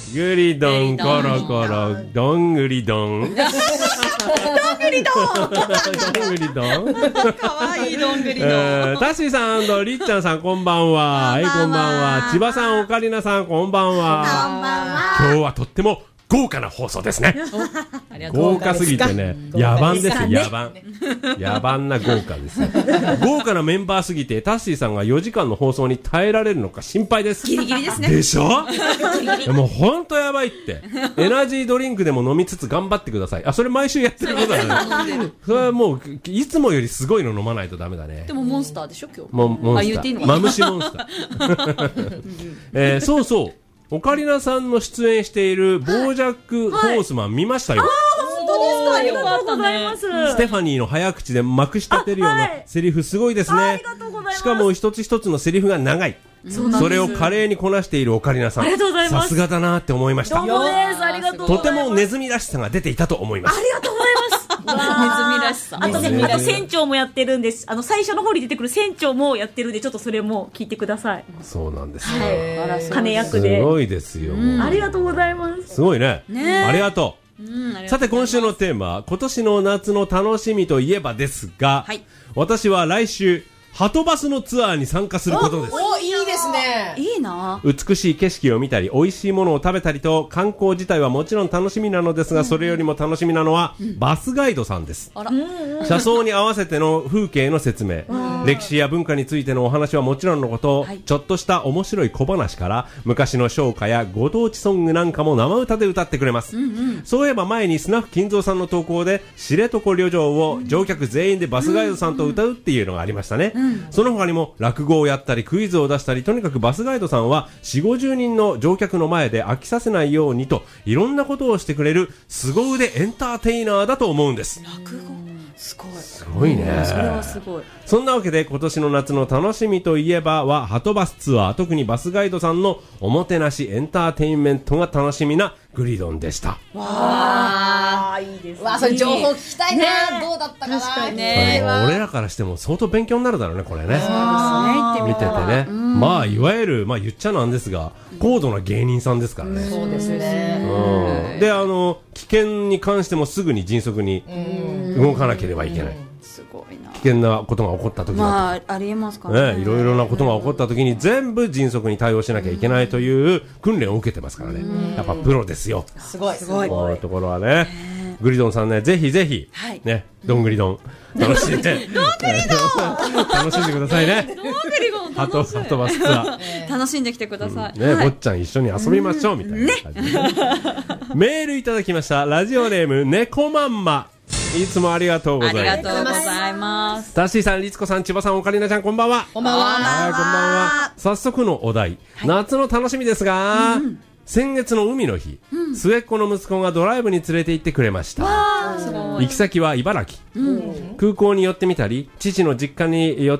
S1: グリドンコロコロどんぐりどんどんぐりどん
S2: かわいいどんぐりどん。
S1: タッシーさんりっちゃんさんこんばんは。はい、こんばんは。千葉さんオカリナさんこんばんは。今日はとっても豪華な放送ですね。豪華すぎてね、野蛮ですよ、野蛮。野蛮な豪華です。豪華なメンバーすぎて、タッシーさんが4時間の放送に耐えられるのか心配です。
S2: ギリギリですね。
S1: でしょもうほんとやばいって。エナジードリンクでも飲みつつ頑張ってください。あ、それ毎週やってることだね。それはもう、いつもよりすごいの飲まないとダメだね。
S2: でもモンスターでしょ、今日。
S1: モンスター。マムシモンスター。そうそう。オカリナさんの出演しているボージャック・ホースマン見ましたよ。
S4: 本当ですか。ありがとうございます。
S1: ステファニーの早口でまくし立てるようなセリフすごいですね。
S4: ありがとうございます。
S1: しかも一つ一つのセリフが長い。それを華麗にこなしているオカリナさん。
S4: ありがとうございます。
S1: さすがだなって思いました。
S4: どうもです。ありがとうございます。
S1: とてもネズミらしさが出ていたと思います。
S4: ありがとうございます。
S2: ネズミらしさ。
S4: あとね、船長もやってるんです。最初の方に出てくる船長もやってるんで、ちょっとそれも聞いてください。
S1: そうなんですよ。
S4: 金役で。
S1: すごいですよ。
S4: ありがとうございます。
S1: すごいね。ありがとう。さて今週のテーマ、今年の夏の楽しみといえばですが、私は来週はとバスのツアーに参加することです。
S3: お、いいですね。
S2: いいな。
S1: 美しい景色を見たり美味しいものを食べたりと観光自体はもちろん楽しみなのですが、それよりも楽しみなのはバスガイドさんです。車窓に合わせての風景の説明、歴史や文化についてのお話はもちろんのこと、ちょっとした面白い小話から昔の唱歌やご当地ソングなんかも生歌で歌ってくれます。そういえば前にスナフ金蔵さんの投稿で知床旅情を乗客全員でバスガイドさんと歌うっていうのがありましたね。その他にも落語をやったりクイズを出したり、とにかくバスガイドさんは4、50人の乗客の前で飽きさせないようにといろんなことをしてくれる凄腕エンターテイナーだと思うんです。
S2: 落語すごい。
S1: すごいね。
S2: それはすごい。
S1: そんなわけで今年の夏の楽しみといえばははとバスツアー、特にバスガイドさんのおもてなしエンターテインメントが楽しみなグリドンでした。
S4: わあ、いいですね。
S3: わあ、それ情報聞きたいな。どうだったかな。
S2: 確かにね。
S1: 俺らからしても相当勉強になるだろうね、これね。
S2: 見
S1: ててね。まあいわゆるまあ言っちゃなんですが、高度な芸人さんですからね。
S3: そうですね。
S1: で、危険に関してもすぐに迅速に動かなければいけない。
S2: すごいな。
S1: 危険なことが起こった時だと、
S2: まあありえますからね。
S1: いろいろなことが起こった時に全部迅速に対応しなきゃいけないという訓練を受けてますからね。やっぱプロですよ。
S3: すごい。
S1: こういうところはね。グリドンさんね、ぜひぜひ、ね、どんぐりどん楽しんで楽しんでくださいね。
S2: どんぐりどん
S1: はとバスツア
S2: ー楽しんできてください。
S1: ね、坊ちゃん一緒に遊びましょうみたいな感じで。メールいただきました。ラジオネーム猫まんま。いつもありがとうございます。
S2: ありがとうございます。
S1: タッシーさん、リツコさん、千葉さん、オカリナちゃん、こんばんは。
S3: こんばんは。
S1: はい、こんばんは。早速のお題、夏の楽しみですが、先月の海の日、末っ子の息子がドライブに連れて行ってくれました。行き先は茨城。空港に寄ってみたり、父の実家に寄って、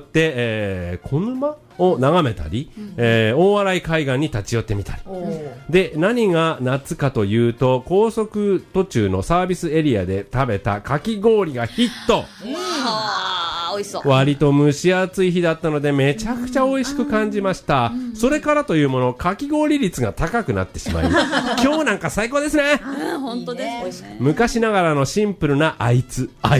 S1: 小沼を眺めたり、大洗海岸に立ち寄ってみたり。で、何が夏かというと、高速途中のサービスエリアで食べたかき氷がヒット。
S2: 美味しそう。
S1: 割と蒸し暑い日だったのでめちゃくちゃ美味しく感じました。それからというもの、かき氷率が高くなってしまい、今日なんか最高ですね。
S2: 本当ですね。
S1: 昔ながらのシンプルなあいつゲ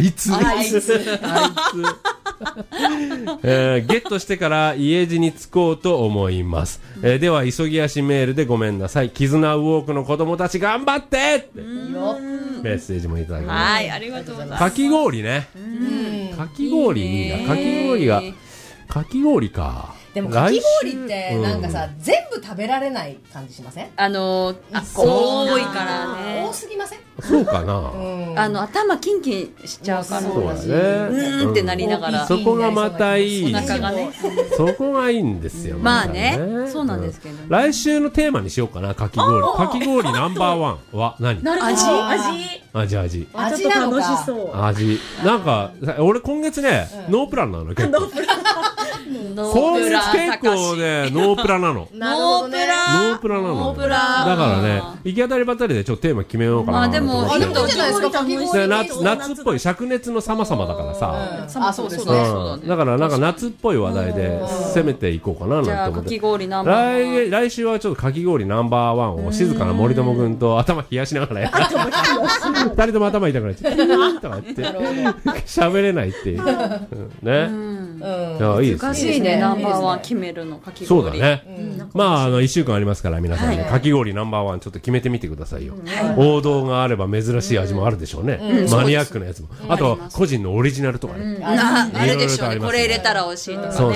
S1: ットしてから家路に着こうと思います。では急ぎ足メールでごめんなさい。絆ウォークの子供たち頑張ってってメッセージもいただきました。
S2: はい、ありがとうございます。
S1: かき氷ね。かき氷いいな。かき氷か。
S3: でもかき氷ってなんかさ、全部食べられない感じしません？
S2: 多いからね。
S3: 多すぎません？
S1: そうかな。
S2: 頭キンキンしちゃうから。
S1: そうだね。
S2: ってなりながら。
S1: そこがまたいい。
S2: お腹がね。
S1: そこがいいんですよ。
S2: まあね。そうなんですけど。
S1: 来週のテーマにしようかな。かき氷。かき氷ナンバーワンは何？味。
S3: 味なのか。
S1: 味。なんか俺今月ねノープランなの結構。 今月結構ねノープラなの。
S3: なるほどね。
S1: ノープラなの。だからね行き当たりばったりでちょっとテーマ決めようかな。
S2: でも
S3: いいんじゃないですか。かき氷
S1: 夏っぽい灼熱の様々だからさ。
S3: あ、そうですね。
S1: だからなんか夏っぽい話題で攻めていこうかななんて思って。来週はちょっとかき氷ナンバーワンを静かな森友君と頭冷やしながらやる。二人とも頭痛くなっちゃってとか言って喋れないっていうね。いいですね。
S2: 難しいね、ナンバーワン決めるのかき氷。
S1: そうだね。まあ1週間ありますから皆さんねかき氷ナンバーワンちょっと決めてみてくださいよ。王道があれば珍しい味もあるでしょうね。マニアックなやつも。あと個人のオリジナルとかね。
S2: あれでしょうね。これ入れたら美味しいとかね。
S1: そう。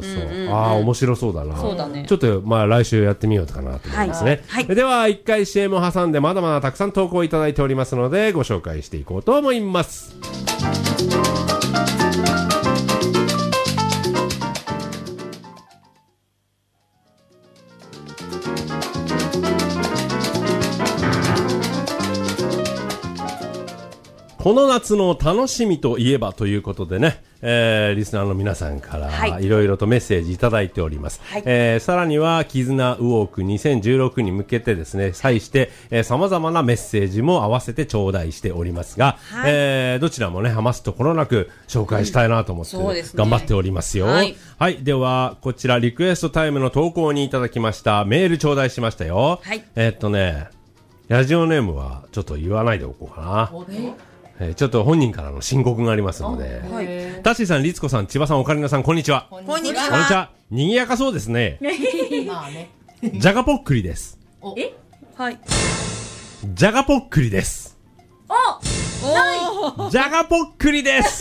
S1: ああ面白そうだな。ちょっとまあ来週やってみようかなと思いますね。では1回 CM を挟んでまだまだたくさん投稿いただいておりますのでご紹介していこうと思います。この夏の楽しみといえばということでね、リスナーの皆さんからいろいろとメッセージいただいております。さらには絆ウォーク2016に向けてですね、際して様々なメッセージも合わせて頂戴しておりますが、どちらもね余すところなく紹介したいなと思って頑張っておりますよ。はい、ではこちらリクエストタイムの投稿にいただきましたメール頂戴しましたよ。ラジオネームはちょっと言わないでおこうかな。ちょっと本人からの申告がありますので、タッシーさん、リツコさん、千葉さん、オカリナさん、こんにちは。
S2: こんにちは。
S1: にぎやかそうですね。じゃがぽっくりです。
S2: はい。
S1: じゃがぽっくりです。じゃがぽっくりです。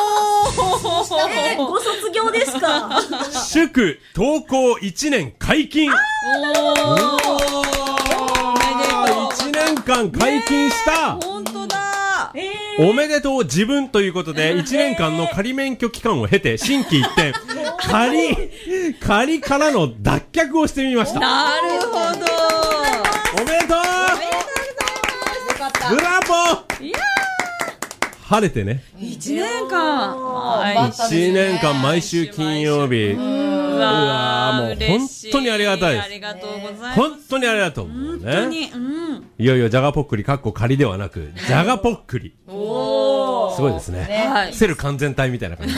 S4: ご卒業ですか。
S1: 祝登校1年解禁。1年間解禁した。
S2: 本当だ。
S1: おめでとう自分ということで1年間の仮免許期間を経て心機一転仮からの脱却をしてみました。
S2: なるほど。
S1: おめでとう。ブラボー。いや晴れてね。
S2: 1年間
S1: 1年間毎週金曜日。うわもう本当にありがたいです。
S2: ありがとうございます。
S1: 本当にありがとう。
S2: 本当に。
S1: いよいよじゃがぽっくりかっこ仮ではなくじゃがぽっくり。すごいですね。セル完全体みたいな感じ。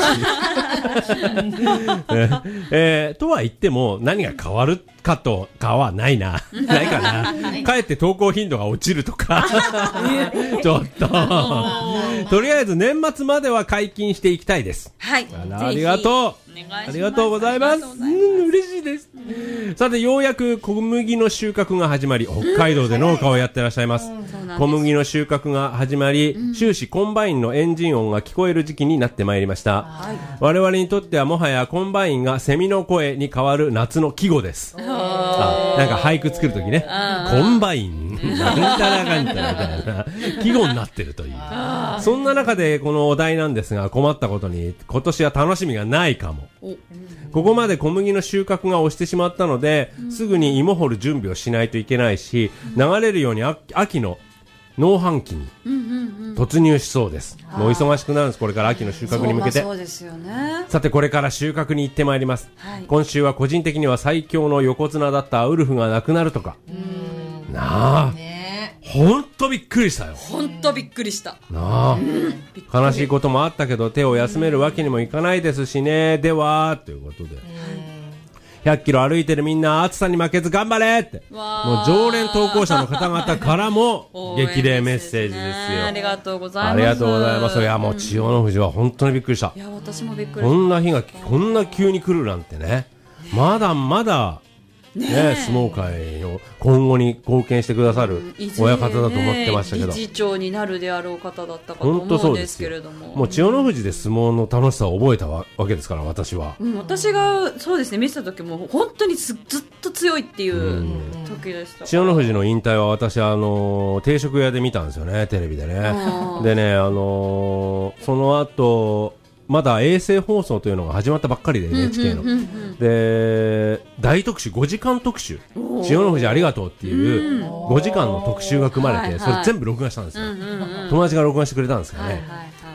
S1: とは言っても何が変わるかとかはないかな。かえって投稿頻度が落ちるとか。ちょっと。とりあえず年末までは解禁していきたいです。
S2: はい。
S1: ありがとう。ありがとうございます。嬉しいです。さてようやく小麦の収穫が始まり、北海道で農家をやってらっしゃいます。小麦の収穫が始まり、終始コンバインのエンジン音が聞こえる時期になってまいりました。我々にとってはもはやコンバインがセミの声に変わる夏の季語です。なんか俳句作るときね、コンバインなんたらかんたらみたいな季語になってるという。そんな中でこのお題なんですが、困ったことに今年は楽しみがないかも。ここまで小麦の収穫が押してしまったので、すぐに芋掘る準備をしないといけないし、流れるように秋の農繁期に突入しそうです。もう忙しくなるんです、これから秋の収穫に向けて。
S2: そうですよね。
S1: さてこれから収穫に行ってまいります。今週は個人的には最強の横綱だったウルフが亡くなるとか。なあ。ほんとびっくりしたよ。
S2: ほんとびっくりした。
S1: なあ、悲しいこともあったけど手を休めるわけにもいかないですしね。ではということで、100キロ歩いてるみんな暑さに負けず頑張れって、もう常連投稿者の方々からも激励メッセージですよ。
S2: ありがとうございます。
S1: ありがとうございます。いやもう千代の富士は本当にびっくりした。
S2: いや私もびっくりした。
S1: こんな日がこんな急に来るなんてね。まだまだ相撲界の今後に貢献してくださる親方だと思ってましたけど、
S2: 理事長になるであろう方だったかと思うんですけれども、
S1: もう千代の富士で相撲の楽しさを覚えたわけですから私は、
S2: 私がそうですね見せた時も本当にずっと強いっていう時でした。
S1: 千代の富士の引退は私定食屋で見たんですよね、テレビでね。でねその後まだ衛星放送というのが始まったばっかりで NHK ので大特集5時間特集千代の富士ありがとうっていう5時間の特集が組まれて、それ全部録画したんですよ。友達が録画してくれたんですかね。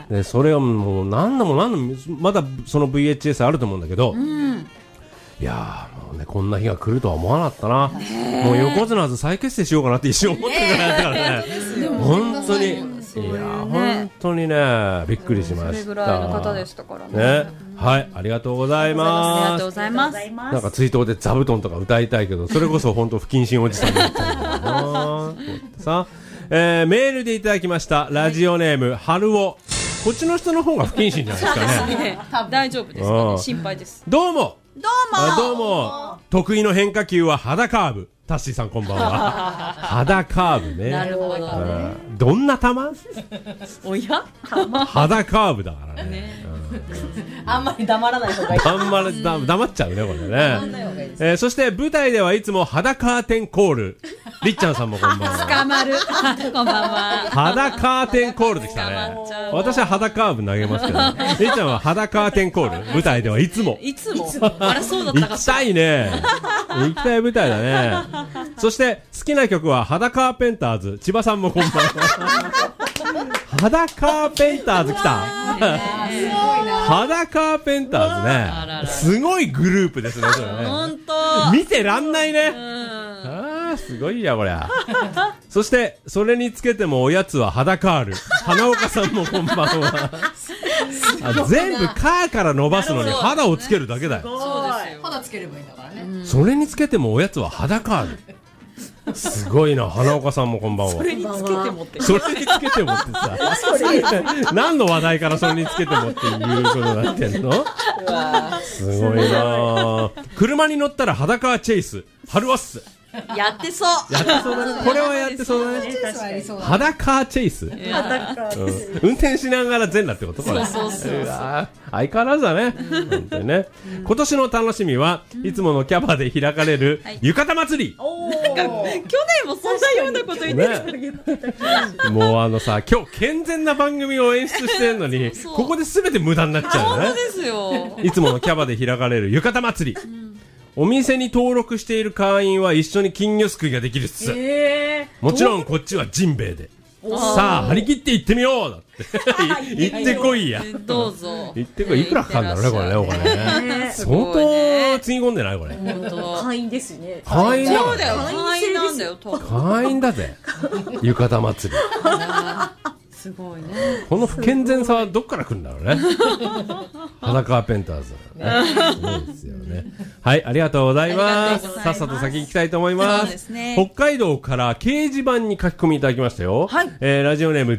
S1: でそれをもう何度もまだその VHS あると思うんだけど、いやもうねこんな日が来るとは思わなかったな。もう横綱ず再結成しようかなって一瞬思ってくらいだからね。本当にいや本当にねびっくりしました。それぐらいの方でしたからね。はい、ありがとうございます。
S2: ありがとうございます。
S1: なんか追悼で座布団とか歌いたいけど、それこそ本当不謹慎おじさんだったんだよな。さあ、メールでいただきましたラジオネーム春尾。こっちの人の方が不謹慎じゃないですかね。
S2: 大丈夫ですかね。心配です。
S1: どうも。得意の変化球は肌カーブ。タッシーさんこんばんは。肌カーブね。
S2: なるほどね。
S1: どんな球？
S2: おや？
S1: 肌カーブだからね。
S3: あんまり黙らない方がいい。
S1: 黙っちゃうねこれね。そして舞台ではいつも肌カーテンコール。りっちゃんさんもこんばんは。
S2: 捕まる。こんばんは。
S1: 肌カーテンコールできたね。私は肌カーブ投げますけど、りっちゃんは肌カーテンコール。舞台ではいつも。
S2: いつも。あらそうだったかしら。
S1: 行きたいね。行きたい舞台だね。そして好きな曲は肌カーペンターズ。千葉さんもこんばんは。肌カーペンターズ来た。肌カーペンターズね。すごいグループですね。それね。
S2: 本当。
S1: 見てらんないね。すごいやこりゃ。そしてそれにつけてもおやつは肌カール。花岡さんもこんばんは。全部カーから伸ばすのに肌をつけるだけだよ。
S3: そうですよ。肌つければいいんだからね。
S1: それにつけてもおやつは肌カール。すごいな。花岡さんもこんばんは。
S2: それにつけてもって
S1: それにつけてもってさ何の話題からそれにつけてもっていうことになってんの。すごいな。車に乗ったら裸チェイス春はっす。
S2: やってそう。
S1: やってそうだね。これはやってそうだね。裸チェイス。運転しながら全裸ってことこれ。
S2: そう
S1: 相変わらずだね。本当にね。今年の楽しみはいつものキャバで開かれる浴衣祭り。
S2: 去年もそんなようなこと言ってた。
S1: もうさ今日健全な番組を演出してるのにここで全て無駄になっちゃうね。
S2: 本当ですよ。
S1: いつものキャバで開かれる浴衣祭り。お店に登録している会員は一緒に金魚すくいができるっす。もちろんこっちはジンベエで。さあ張り切って行ってみようだって行ってこいや。
S2: どうぞ。
S1: 行ってこい。いくらかかるんだろうねこれねお金ね。相当つぎ込んでないこれ。
S4: 会員ですね。
S1: 会員だよ。
S2: そうだよ。会員なんだよ。
S1: 会員だぜ。浴衣祭り。
S2: すごいね。
S1: この不健全さはどっから来るんだろうね。肌カーペンターズ。そうですよね。はい、ありがとうございます。さっさと先行きたいと思います。北海道から掲示板に書き込みいただきましたよ。はい。ラジオネーム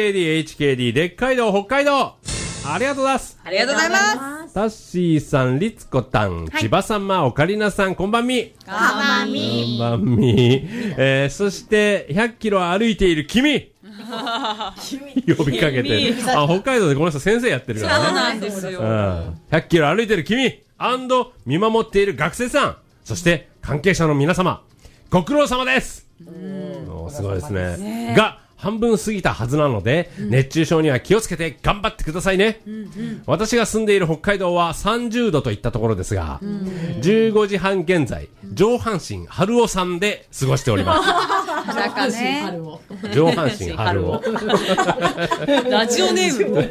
S1: DKDHKD でっかい道北海道。ありがとうございます。
S2: ありがとうございます。
S1: タッシーさん、リツコタン、千葉さんま、オカリナさん、こんばんみ。
S2: こんばんみ。
S1: こんばんみ。そして100キロ歩いている君。呼びかけて北海道でこの人先生やってるからね。
S2: そうなんですよ。
S1: 100キロ歩いてる君見守っている学生さん、そして関係者の皆様、ご苦労様です。すごいですね。が半分過ぎたはずなので、熱中症には気をつけて頑張ってくださいね。私が住んでいる北海道は30度といったところですが、15時半現在上半身春尾さんで過ごしております。
S2: 裸ね。
S1: 上半身春尾。
S2: ラジオネーム。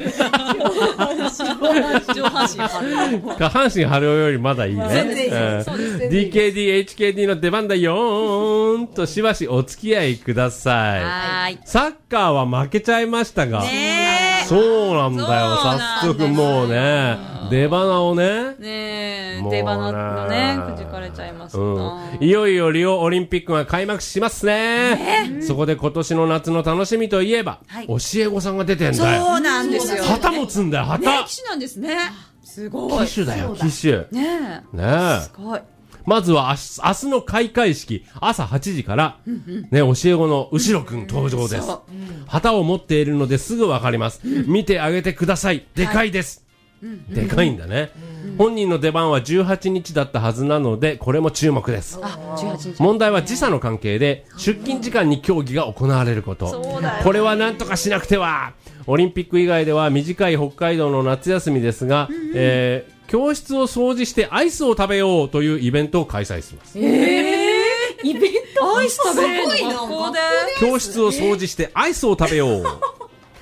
S2: 上半身春尾。
S1: 下半身春尾よりまだいいね。DKD HKD の出番だよーんとしばしお付き合いください。サッカーは負けちゃいましたが、そうなんだよ。早速もうね、出花をね、
S2: 出花のね、くじかれちゃいますな。
S1: いよいよリオオリンピックが開幕しますね。そこで今年の夏の楽しみといえば、教え子さんが出てんだよ。
S2: そうなんですよ。
S1: 旗持つんだよ、旗。
S2: 騎手なんですね。すごい。
S1: 騎手だよ、騎手。
S2: ねえ。すごい。
S1: まずは明日の開会式朝8時からね、教え子の後ろくん登場です。旗を持っているのですぐわかります。見てあげてください。でかいです。でかいんだね。本人の出番は18日だったはずなので、これも注目です。問題は時差の関係で出勤時間に競技が行われること。これは何とかしなくては。オリンピック以外では短い北海道の夏休みですが、教室を掃除してアイスを食べようというイベントを開催します。
S2: イベントアイス食べるの学校で？
S1: 教室を掃除してアイスを食べよう。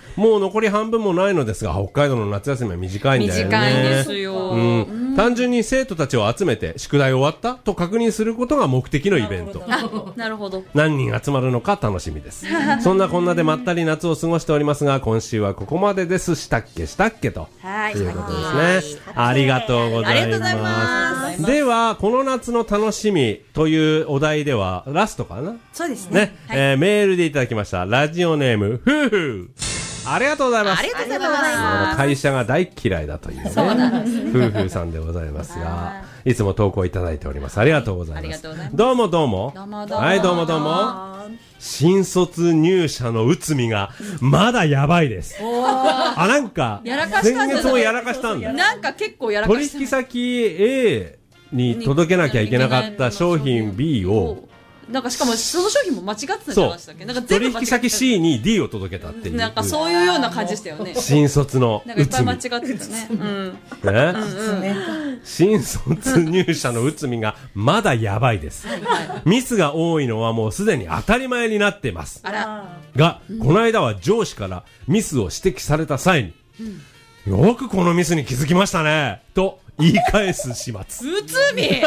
S1: もう残り半分もないのですが、北海道の夏休みは短いんだよね。
S2: 短いんですよ。
S1: 単純に生徒たちを集めて宿題終わったと確認することが目的のイベント。
S2: なるほど。
S1: 何人集まるのか楽しみです。そんなこんなでまったり夏を過ごしておりますが、今週はここまでです。したっけということですね。ありがとうございます。ではこの夏の楽しみというお題ではラストかな。
S4: そうですね。
S1: メールでいただきました。ラジオネーム夫婦、ありがとうございます。
S4: ありがとうございます。
S1: 会社が大嫌いだというね、夫婦さんでございますが、いつも投稿いただいております。ありがとうございます。どうもどうも。はい、どうもどうも。新卒入社の内海がまだやばいです。あ、なんか先月もやらかしたんだ。
S2: なんか結構やらかした。
S1: 取引先 A に届けなきゃいけなかった商品 B を、
S2: なんかしかもその商品も間違ってたんじゃないでしたっけ。なんか全部
S1: 取引先 C に D を届けたっていう、
S2: なんかそういうような感じでしたよね。
S1: 新卒の
S2: なんかいっぱい間違ってたね。
S1: 新卒入社の内海がまだやばいです。ミスが多いのはもうすでに当たり前になっています。が、この間は上司からミスを指摘された際に、よくこのミスに気づきましたねと言い返す始末。
S2: 内海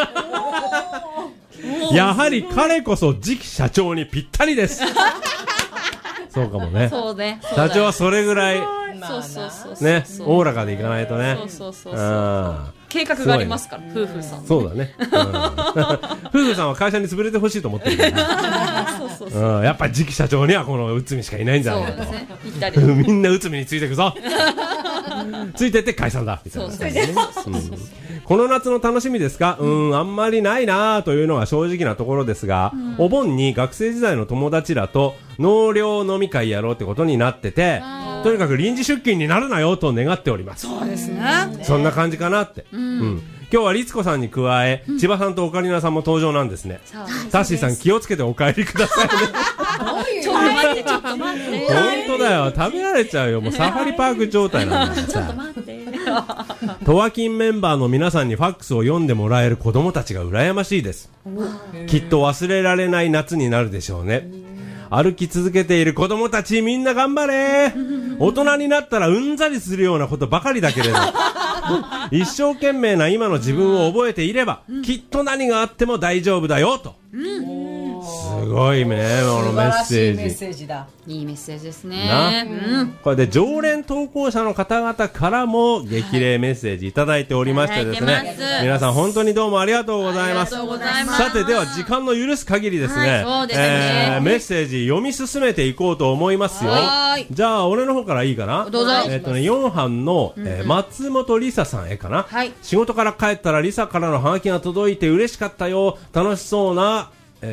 S1: やはり彼こそ次期社長にぴったりです。そうかもね。
S2: そうね。
S1: 社長はそれぐらい
S2: そう
S1: ね、おおらかでいかないとね。
S2: 計画がありますから、夫婦さん。
S1: そうだね。夫婦さんは会社に潰れてほしいと思ってるから。やっぱり次期社長にはこの内海しかいないんじゃないかと。みんな内海についていくぞ。ついてって解散だみたいな感じでね。この夏の楽しみですか。あんまりないなというのが正直なところですが、お盆に学生時代の友達らと納涼飲み会やろうってことになってて、とにかく臨時出勤になるなよと願っております。
S2: そうですね。
S1: そんな感じかなって。今日は律子さんに加え、千葉さんとオカリナさんも登場なんですね。タッシーさん気をつけてお帰りくださいね。
S2: ちょっと待って、ちょっと待って。
S1: 本当だよ、食べられちゃうよ。もうサファリパーク状態なんだからさ。ちょっと待って。トワキンメンバーの皆さんにファックスを読んでもらえる子供たちが羨ましいです。きっと忘れられない夏になるでしょうね。歩き続けている子供たちみんな頑張れ。大人になったらうんざりするようなことばかりだけれど一生懸命な今の自分を覚えていれば、きっと何があっても大丈夫だよと。すごいね、このメッセージ。
S3: メッセージだ。
S2: いいメッセージですね。
S1: これで常連投稿者の方々からも激励メッセージいただいておりましてですね、皆さん本当にどうもありがとうございます。さて、では時間の許す限りですね、メッセージ読み進めていこうと思いますよ。じゃあ俺の方からいいかな。
S2: どうぞ。
S1: 4班の松本梨沙さんへかな。仕事から帰ったら梨沙からのハガキが届いて嬉しかったよ。楽しそうな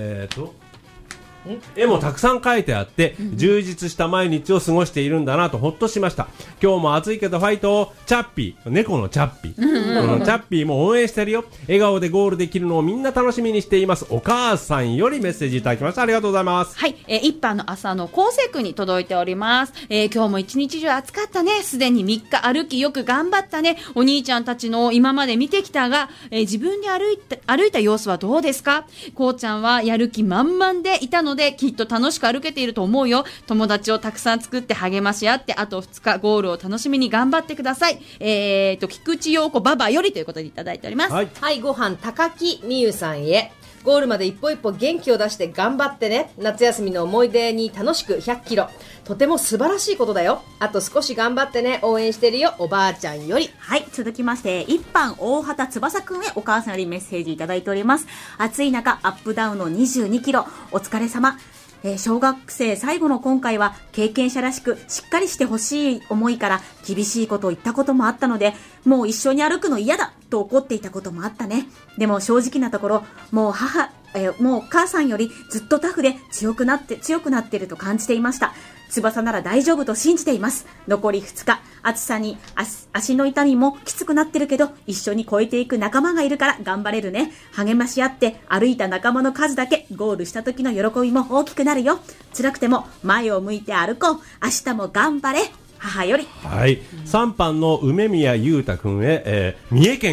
S1: 絵もたくさん描いてあって充実した毎日を過ごしているんだなとほっとしました。今日も暑いけどファイト。チャッピー、猫のチャッピー、チャッピーも応援してるよ。笑顔でゴールできるのをみんな楽しみにしています。お母さんよりメッセージいただきました。ありがとうございます。
S2: はい、一班の朝の昴生君に届いております。今日も一日中暑かったね。すでに3日歩きよく頑張ったね。お兄ちゃんたちの今まで見てきたが、自分で歩いた様子はどうですか。こうちゃんはやる気満々でいたのできっと楽しく歩けていると思うよ。友達をたくさん作って励まし合って、あと2日ゴールを楽しみに頑張ってください。菊池陽子ババよりということでいただいております。
S3: はい、ご飯高木美優さんへ。ゴールまで一歩一歩元気を出して頑張ってね。夏休みの思い出に楽しく100キロ。とても素晴らしいことだよ。あと少し頑張ってね。応援してるよ。おばあちゃんより。
S4: はい、続きまして一班大畑翼くんへお母さんよりメッセージいただいております。暑い中アップダウンの22キロお疲れ様。小学生最後の今回は経験者らしくしっかりしてほしい思いから厳しいことを言ったこともあったので、もう一緒に歩くの嫌だと怒っていたこともあったね。でも正直なところもう母さんよりずっとタフで強くなってると感じていました。翼なら大丈夫と信じています。残り2日、暑さに足の痛みもきつくなってるけど一緒に越えていく仲間がいるから頑張れるね。励まし合って歩いた仲間の数だけゴールした時の喜びも大きくなるよ。辛くても前を向いて歩こう。明日も頑張れ。母より。
S1: はい、3班の梅宮裕太くんへ、三重県から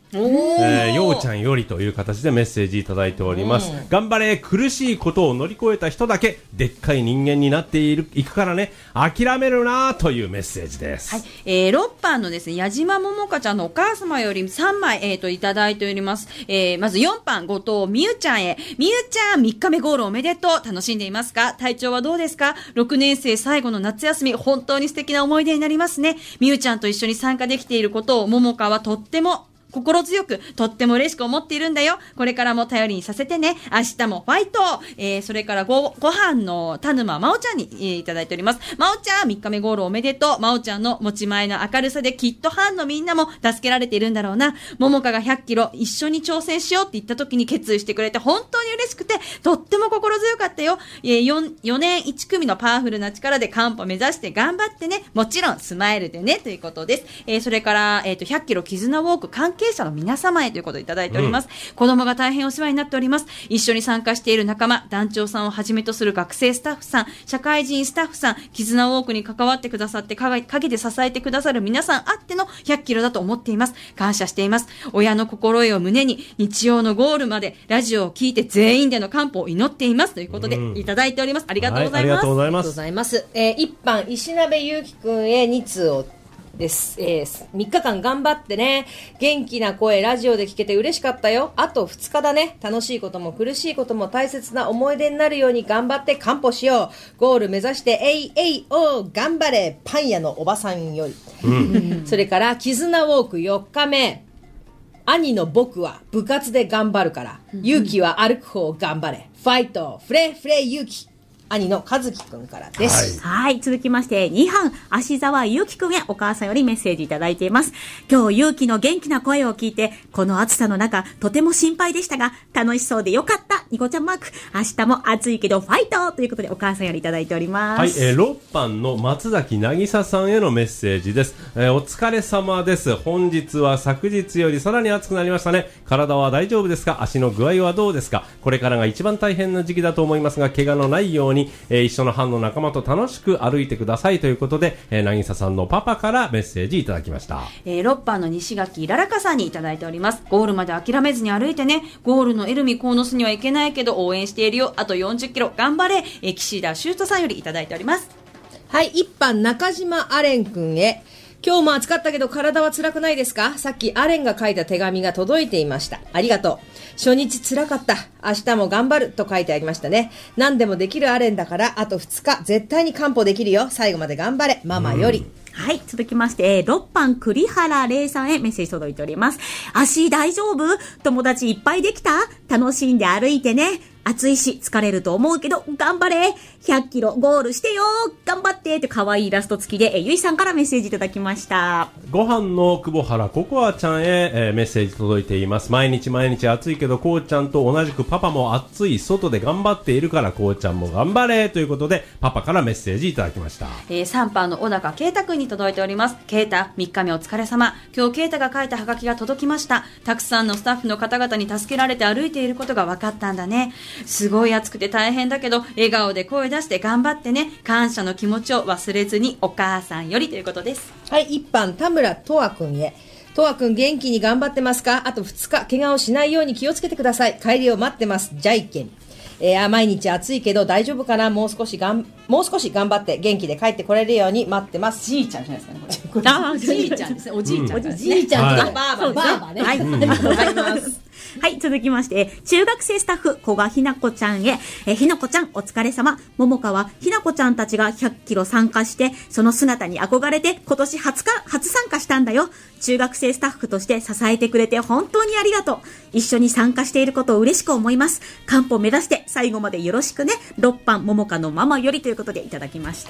S1: ようちゃんよりという形でメッセージいただいております。頑張れ、苦しいことを乗り越えた人だけでっかい人間になっていくからね、諦めるなというメッセージです。
S2: はい、6番のですね、矢島ももかちゃんのお母様より3枚、いただいております。まず4番、後藤美優ちゃんへ。美優ちゃん、3日目ゴールおめでとう。楽しんでいますか？体調はどうですか？6年生最後の夏休み、本当に素敵な思い出になりますね。美優ちゃんと一緒に参加できていることをももかはとっても心強く、とっても嬉しく思っているんだよ。これからも頼りにさせてね。明日もファイト。それからご飯の田沼真央ちゃんに、いただいております。真央ちゃん、3日目ゴールおめでとう。真央ちゃんの持ち前の明るさできっとファンのみんなも助けられているんだろうな。桃香が100キロ一緒に挑戦しようって言った時に決意してくれて本当に嬉しくて、とっても心強かったよ。4年1組のパワフルな力で完歩目指して頑張ってね。もちろんスマイルでね、ということです。それから、100キロ絆ウォーク関係者の皆様へということをいただいております。子供が大変お世話になっております。一緒に参加している仲間、団長さんをはじめとする学生スタッフさん、社会人スタッフさん、絆ウォークに関わってくださって陰で支えてくださる皆さんあっての100キロだと思っています。感謝しています。親の心得を胸に日曜のゴールまでラジオを聞いて全員での完歩を祈っていますということでいただいております。ありがとうございます。
S1: ありがとうございます。
S3: ありがとうございます。一番石鍋ゆうきくんへ2通をです。3日間頑張ってね。元気な声ラジオで聞けて嬉しかったよ。あと2日だね。楽しいことも苦しいことも大切な思い出になるように頑張って完歩しよう。ゴール目指して頑張れパン屋のおばさんより、それから絆ウォーク4日目。兄の僕は部活で頑張るから勇気は歩く方頑張れ。ファイトフレフレ勇気。兄の和樹くんからです。
S4: はい、続きまして2班芦沢ゆうきくんへお母さんよりメッセージいただいています。今日ゆうきの元気な声を聞いてこの暑さの中とても心配でしたが楽しそうでよかった。ニコちゃんマーク。明日も暑いけどファイトということでお母さんよりいただいております。
S1: はい、6番の松崎渚さんへのメッセージです。お疲れ様です。本日は昨日よりさらに暑くなりましたね。体は大丈夫ですか？足の具合はどうですか？これからが一番大変な時期だと思いますが怪我のないように一緒の班の仲間と楽しく歩いてくださいということで、渚さんのパパからメッセージいただきました。
S2: 6番の西垣ららかさんにいただいております。ゴールまで諦めずに歩いてね。ゴールのエルミコーノスには行けないけど応援しているよ。あと40キロ頑張れ。岸田修斗さんよりいただいております。
S3: はい、1番中島アレン君へ。今日も暑かったけど体は辛くないですか？さっきアレンが書いた手紙が届いていました。ありがとう。初日辛かった。明日も頑張ると書いてありましたね。何でもできるアレンだからあと2日絶対に完歩できるよ。最後まで頑張れ。ママより。
S4: はい、続きまして、6番栗原玲さんへメッセージ届いております。足大丈夫？友達いっぱいできた？楽しんで歩いてね。暑いし疲れると思うけど頑張れ。100キロゴールしてよ。頑張ってって可愛いイラスト付きでゆいさんからメッセージいただきました。
S1: ご飯の久保原ココアちゃんへ、メッセージ届いています。毎日毎日暑いけどこうちゃんと同じくパパも暑い外で頑張っているからこうちゃんも頑張れということでパパからメッセージいただきました。
S2: 3番の小高啓太くんに届いております。啓太3日目お疲れ様。今日啓太が書いたハガキが届きました。たくさんのスタッフの方々に助けられて歩いていることが分かったんだね。すごい暑くて大変だけど笑顔で声出して頑張ってね。感謝の気持ちを忘れずにお母さんよりということです。
S3: はい、1番田村とわくんへ。とわくん元気に頑張ってますか？あと2日怪我をしないように気をつけてください。帰りを待ってます。じゃいけん。毎日暑いけど大丈夫かな。もう少し頑張って元気で帰ってこれるように待ってます。
S2: じいちゃんじゃないですかね。じいちゃんですね。おじいちゃんですね。
S3: じいちゃんと
S2: バーバね。
S3: はい、ありがとうございます。
S4: はい、続きまして、中学生スタッフ、古賀ひなこちゃんへ。ひなこちゃん、お疲れ様。桃香は、ひなこちゃんたちが100キロ参加して、その姿に憧れて、今年初参加したんだよ。中学生スタッフとして支えてくれて本当にありがとう。一緒に参加していることを嬉しく思います。完歩目指して最後までよろしくね。6番桃香のママよりということでいただきました。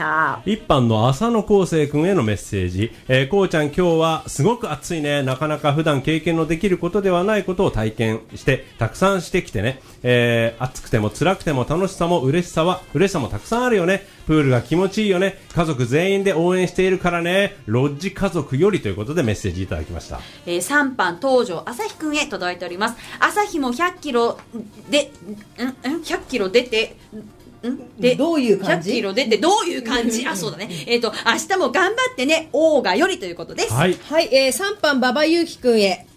S1: 1番の浅野康生くんへのメッセージ。こうちゃん今日はすごく暑いね。なかなか普段経験のできることではないことを体験してたくさんしてきてね。暑くても辛くても楽しさも嬉しさもたくさんあるよね。プールが気持ちいいよね。家族全員で応援しているからね。ロッジ家族よりということでメッセージいただきました。
S2: 3番東條朝日くんへ届いております。朝日も100キロで100キロ出て
S3: でどういう感じ？
S2: 100 キロ出てどういう感じ？あ、そうだね。明日も頑張ってね。オーガよりということです。
S1: はい。
S3: はい、3番馬場ゆうきくんへ。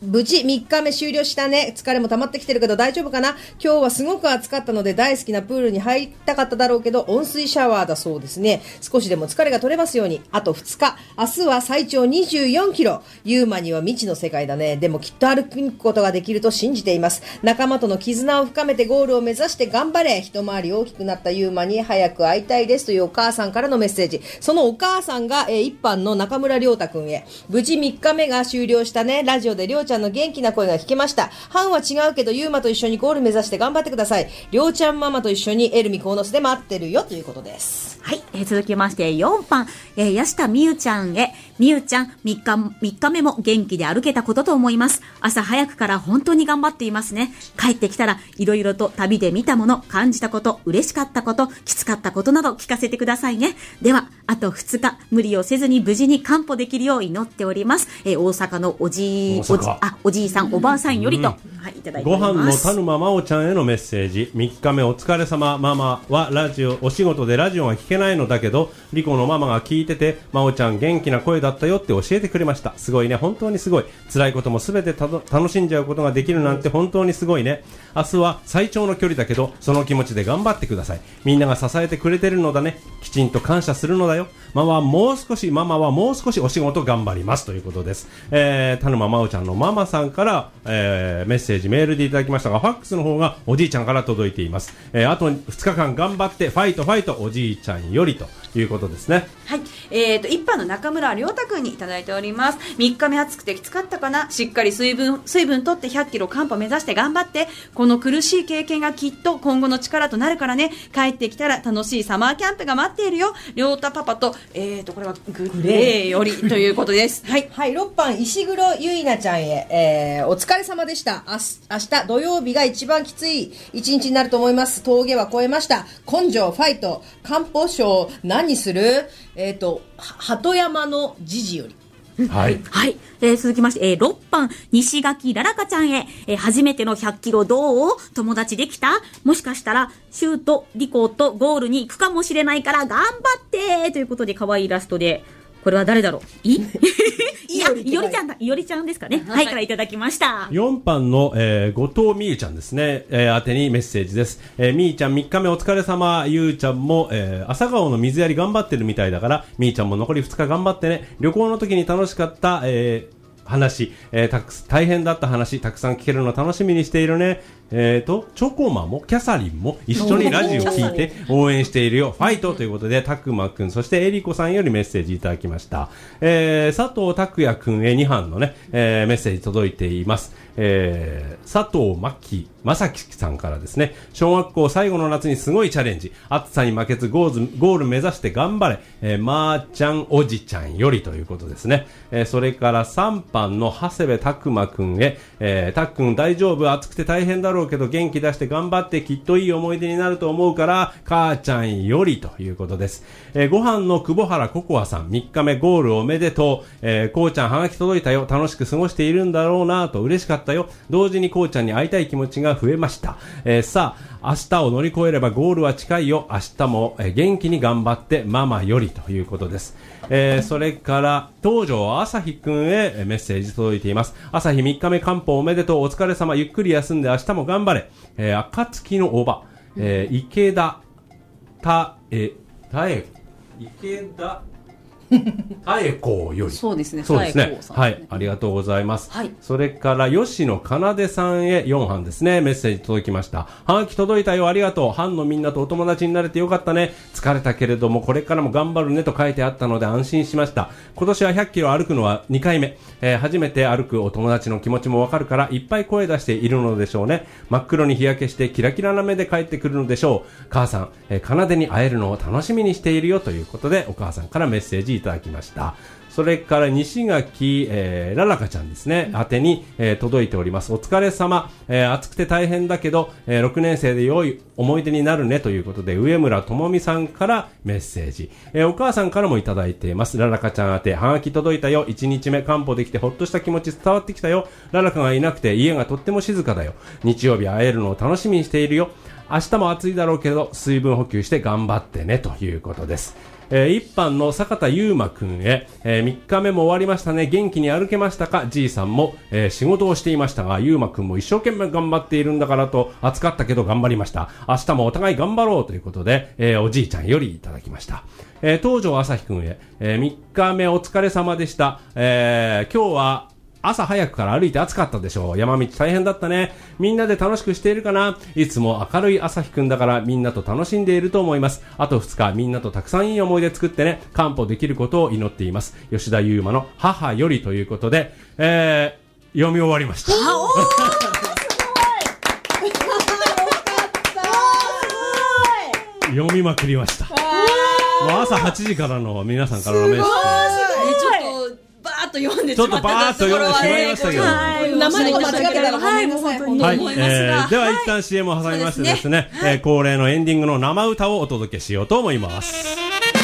S3: 無事3日目終了したね。疲れも溜まってきてるけど大丈夫かな。今日はすごく暑かったので大好きなプールに入りたかっただろうけど温水シャワーだそうですね。少しでも疲れが取れますように。あと2日。明日は最長24キロ。ユーマには未知の世界だね。でもきっと歩くことができると信じています。仲間との絆を深めてゴールを目指して頑張れ。一回り大きくなったユーマに早く会いたいですというお母さんからのメッセージ。そのお母さんが、一般の中村亮太くんへ。無事3日目が終了したね。ラジオで亮ちゃんの元気な声が聞けました。班は違うけどユーマと一緒にゴール目指して頑張ってください。亮ちゃんママと一緒にエルミコーノスで待ってるよということです。
S4: はい、続きまして4番、安下美優ちゃんへ。美優ちゃん3日目も元気で歩けたことと思います。朝早くから本当に頑張っていますね。帰ってきたらいろいろと旅で見たもの、感じたこと、嬉しかったこと、きつかったことなど聞かせてくださいね。ではあと2日無理をせずに無事に完歩できるよう祈っております。大阪のおじいさんおばあさんよりと、はい、いただいております。
S1: ご飯の田沼真央ちゃんへのメッセージ。3日目お疲れ様。ママはお仕事でラジオが聞けないのだけどリコのママが聞いてて真央ちゃん元気な声だったよって教えてくれました。すごいね、本当にすごい。辛いこともすべて楽しんじゃうことができるなんて本当にすごいね。明日は最長の距離だけどその気持ちで頑張ってください。みんなが支えてくれてるのだね。きちんと感謝するのだよ。ママはもう少しお仕事頑張りますということです。田沼真央ちゃんのママさんから、メッセージメールでいただきましたが、ファックスの方がおじいちゃんから届いています。あと2日間頑張ってファイトおじいちゃんよりということですね。
S2: はい、一般の中村亮太くんにいただいております。3日目暑くてきつかったかな。しっかり水分とって100キロ完歩目指して頑張って。この苦しい経験がきっと今後の力となるからね。帰ってきたら楽しいサマーキャンプが待っているよ。亮太パパと、これはグレーよりということです。はい、
S3: はい、6番石黒ゆいなちゃんへ、お疲れ様でした。明日土曜日が一番きつい一日になると思います。峠は越えました。根性ファイト漢方賞何する。鳩山のじじより。
S1: はい、
S4: はい、続きまして、6番西垣ららかちゃんへ。初めての100キロどう？友達できた？もしかしたらシュートリコとゴールに行くかもしれないから頑張ってということで、可愛いイラストで、これは誰だろう？いおりちゃんだ。いおりちゃんですかね。はい、からいただきました。
S1: 4番の、後藤美優ちゃんですね。宛てにメッセージです。みーちゃん3日目お疲れ様。ゆうちゃんも、朝顔の水やり頑張ってるみたいだから、みーちゃんも残り2日頑張ってね。旅行の時に楽しかった、話、大変だった話たくさん聞けるの楽しみにしているね。チョコマもキャサリンも一緒にラジオ聞いて応援しているよ。ファイトということで、たくまくん、そしてえりこさんよりメッセージいただきました。佐藤拓也くんへ2班のね、メッセージ届いています。佐藤正樹さんからですね。小学校最後の夏にすごいチャレンジ。暑さに負けずゴール目指して頑張れ。まーちゃんおじちゃんよりということですね。それから3班の長谷部拓馬くんへ。たっくん大丈夫？暑くて大変だろうけど元気出して頑張ってきっといい思い出になると思うから母ちゃんよりということです。ご飯の久保原ココアさん3日目ゴールおめでとう。こうちゃんはがき届いたよ。楽しく過ごしているんだろうなと嬉しかったよ。同時にこうちゃんに会いたい気持ちが増えました。さあ明日を乗り越えればゴールは近いよ。明日も元気に頑張ってママよりということです。それから東條朝日くんへメッセージ届いています。朝日3日目完歩おめでとう。お疲れ様。ゆっくり休んで明日も頑張れ。暁のおば、池田妙子より。
S2: そうですね。
S1: そうですね。はい、ありがとうございます。
S2: はい。
S1: それから吉野かなでさんへ4班ですね。メッセージ届きました。はがき届いたよ。ありがとう。班のみんなとお友達になれてよかったね。疲れたけれどもこれからも頑張るねと書いてあったので安心しました。今年は100キロ歩くのは2回目。初めて歩くお友達の気持ちもわかるからいっぱい声出しているのでしょうね。真っ黒に日焼けしてキラキラな目で帰ってくるのでしょう。母さん、かなでに会えるのを楽しみにしているよということでお母さんからメッセージいただきました。それから西垣、ららかちゃんですね。宛てに、届いております。お疲れ様。暑くて大変だけど、6年生で良い思い出になるねということで、上村智美さんからメッセージ。お母さんからもいただいています。ららかちゃん宛て、はがき届いたよ。1日目完歩できてほっとした気持ち伝わってきたよ。ららかがいなくて家がとっても静かだよ。日曜日会えるのを楽しみにしているよ。明日も暑いだろうけど、水分補給して頑張ってねということです。 一班の坂田優馬くんへ、3日目も終わりましたね。元気に歩けましたか。じいさんも、仕事をしていましたが、優馬くんも一生懸命頑張っているんだからと、暑かったけど頑張りました。明日もお互い頑張ろうということで、おじいちゃんよりいただきました。東條朝日くんへ、3日目お疲れ様でした。今日は朝早くから歩いて暑かったでしょう。山道大変だったね。みんなで楽しくしているかな。いつも明るい朝日くんだからみんなと楽しんでいると思います。あと2日みんなとたくさんいい思い出作ってね。完歩できることを祈っています。吉田優馬の母よりということで、読み終わりました。読みまくりました。朝8時からの皆さんからのメッセージ。
S2: バーッと読んでし
S1: ちょっとバーッと読んでしまいましたけど、
S3: 生に間違ってたらごめんなさい。
S1: はい、では一旦 CM を挟みましてですね、恒例のエンディングの生歌をお届けしようと思います。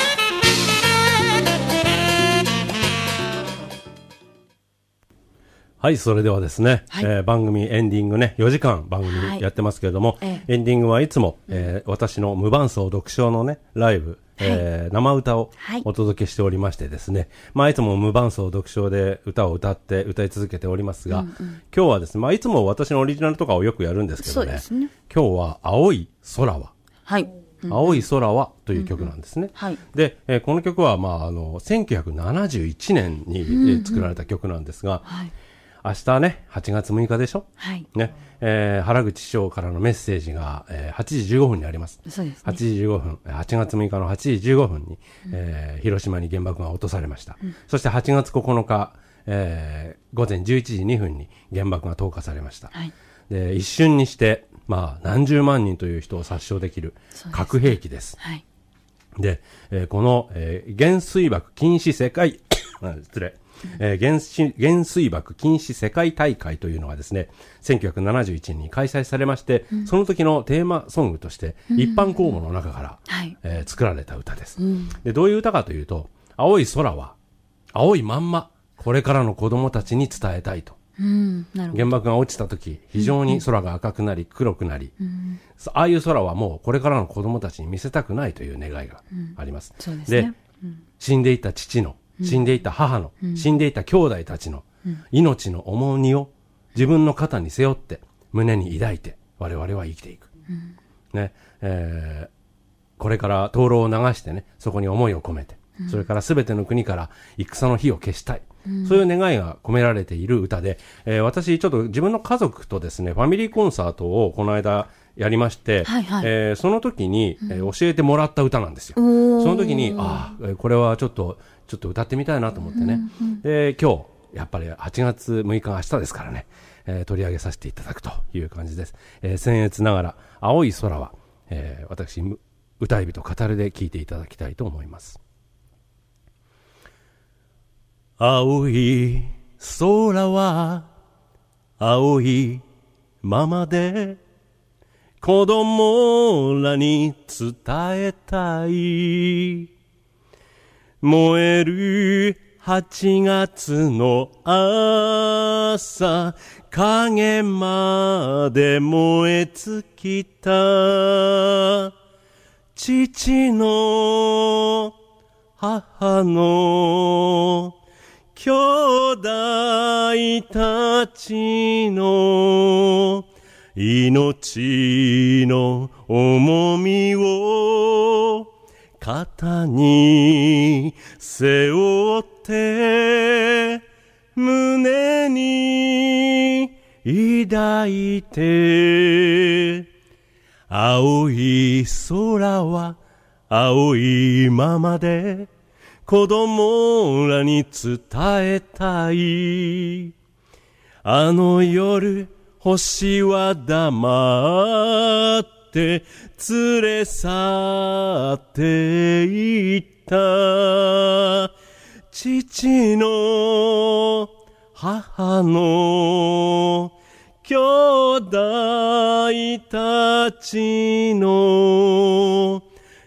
S1: はい、それではですね、番組エンディングね、4時間番組やってますけれども、エンディングはいつも、私の無伴奏読書のね、ライブ、生歌をお届けしておりましてですね、いつも無伴奏読書で歌を歌い続けておりますが、今日はですね、いつも私のオリジナルとかをよくやるんですけどね、今日は青い空は、青い空はという曲なんですね。で、この曲は1971年に作られた曲なんですが、明日ね、8月6日でしょ、ね、原口師匠からのメッセージが、8時15分にあります。
S2: そうですね。
S1: 8時15分、8月6日の8時15分に、広島に原爆が落とされました。そして8月9日、午前11時2分に原爆が投下されました。で、一瞬にして、何十万人という人を殺傷できる核兵器です。で、この、原水爆禁止世界、失礼。原水爆禁止世界大会というのがですね、1971年に開催されまして、その時のテーマソングとして一般公募の中から、作られた歌です。で、どういう歌かというと、青い空は青いまんまこれからの子供たちに伝えたいと。原爆が落ちた時、非常に空が赤くなり黒くなり、ああいう空はもうこれからの子供たちに見せたくないという願いがあります。で、死んでいた父の、死んでいた母の、死んでいた兄弟たちの命の重荷を自分の肩に背負って胸に抱いて我々は生きていく、ね、これから灯籠を流してね、そこに思いを込めて、それから全ての国から戦の火を消したい、そういう願いが込められている歌で、私ちょっと自分の家族とですねファミリーコンサートをこの間やりまして、その時に、教えてもらった歌なんですよ。その時にこれはちょっと歌ってみたいなと思ってね、で今日やっぱり8月6日が明日ですからね、取り上げさせていただくという感じです。僭越ながら青い空は、私歌い人語るで聴いていただきたいと思います。青い空は青いままで子供らに伝えたい。燃える8月の朝、影まで燃え尽きた。父の母の兄弟たちの命の重みを肩に背負って胸に抱いて、青い空は青いままで子供らに伝えたい。あの夜星は黙って連れ去っていった。父の母の兄弟たちの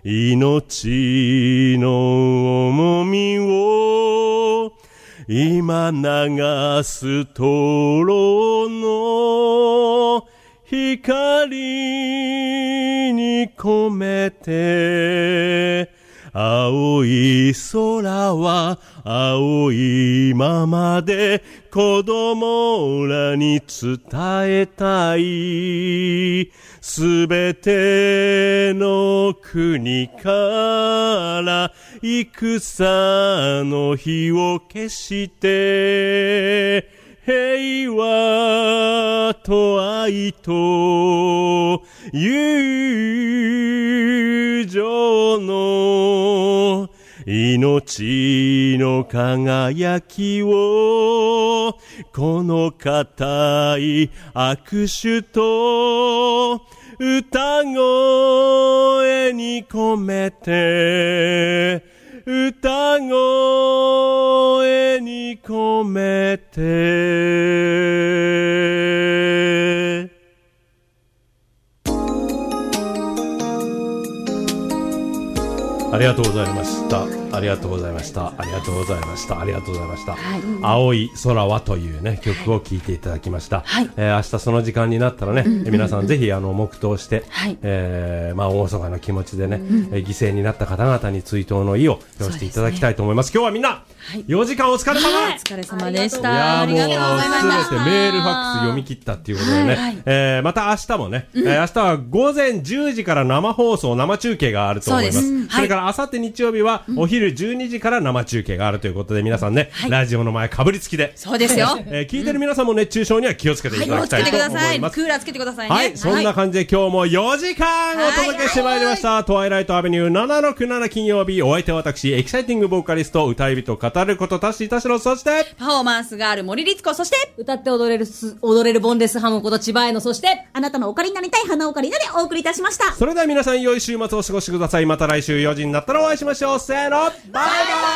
S1: 命の重みを今流す灯籠の光に込めて、 青い空は青いままで子供らに伝えたい。すべての国から戦の火を消して平和と愛と友情の命の輝きをこの固い握手と歌声に込めて歌声に込めて。ありがとうございました。ありがとうございました。ありがとうございました。ありがとうございました。青い空はというね曲を聴いていただきました。明日その時間になったらね、皆さんぜひ黙祷して、大晦日の気持ちでね、犠牲になった方々に追悼の意を表していただきたいと思います。今日はみんな、4時間お疲れ様。
S2: お疲れ様でした。
S1: いやもうすべてメールファックス読み切ったっていうことでね、また明日もね、明日は午前10時から生放送生中継があると思います。それから明後日日曜日はお昼12時から生中継があるということで、皆さんね、ラジオの前かぶりつきで、
S2: そうですよ。
S1: 聞いてる皆さんも熱中症には気をつけていただきたいと思います。
S2: クーラーつけてくださいね。
S1: はい、そんな感じで今日も4時間お届けしてまいりました。トワイライトアベニュー767金曜日、お相手は私エキサイティングボーカリスト歌い人語ることタッシー田代、そして
S2: パフォーマンスがある森律子、そして
S3: 歌って踊れるボンレスハムこと千葉への、そして
S4: あなたのオカリになりたい花オカリナでお送りいたしました。
S1: それでは皆さん良い週末をお過ごしください。また来週4時になったらお会いしましょう。せーの、バイバイ。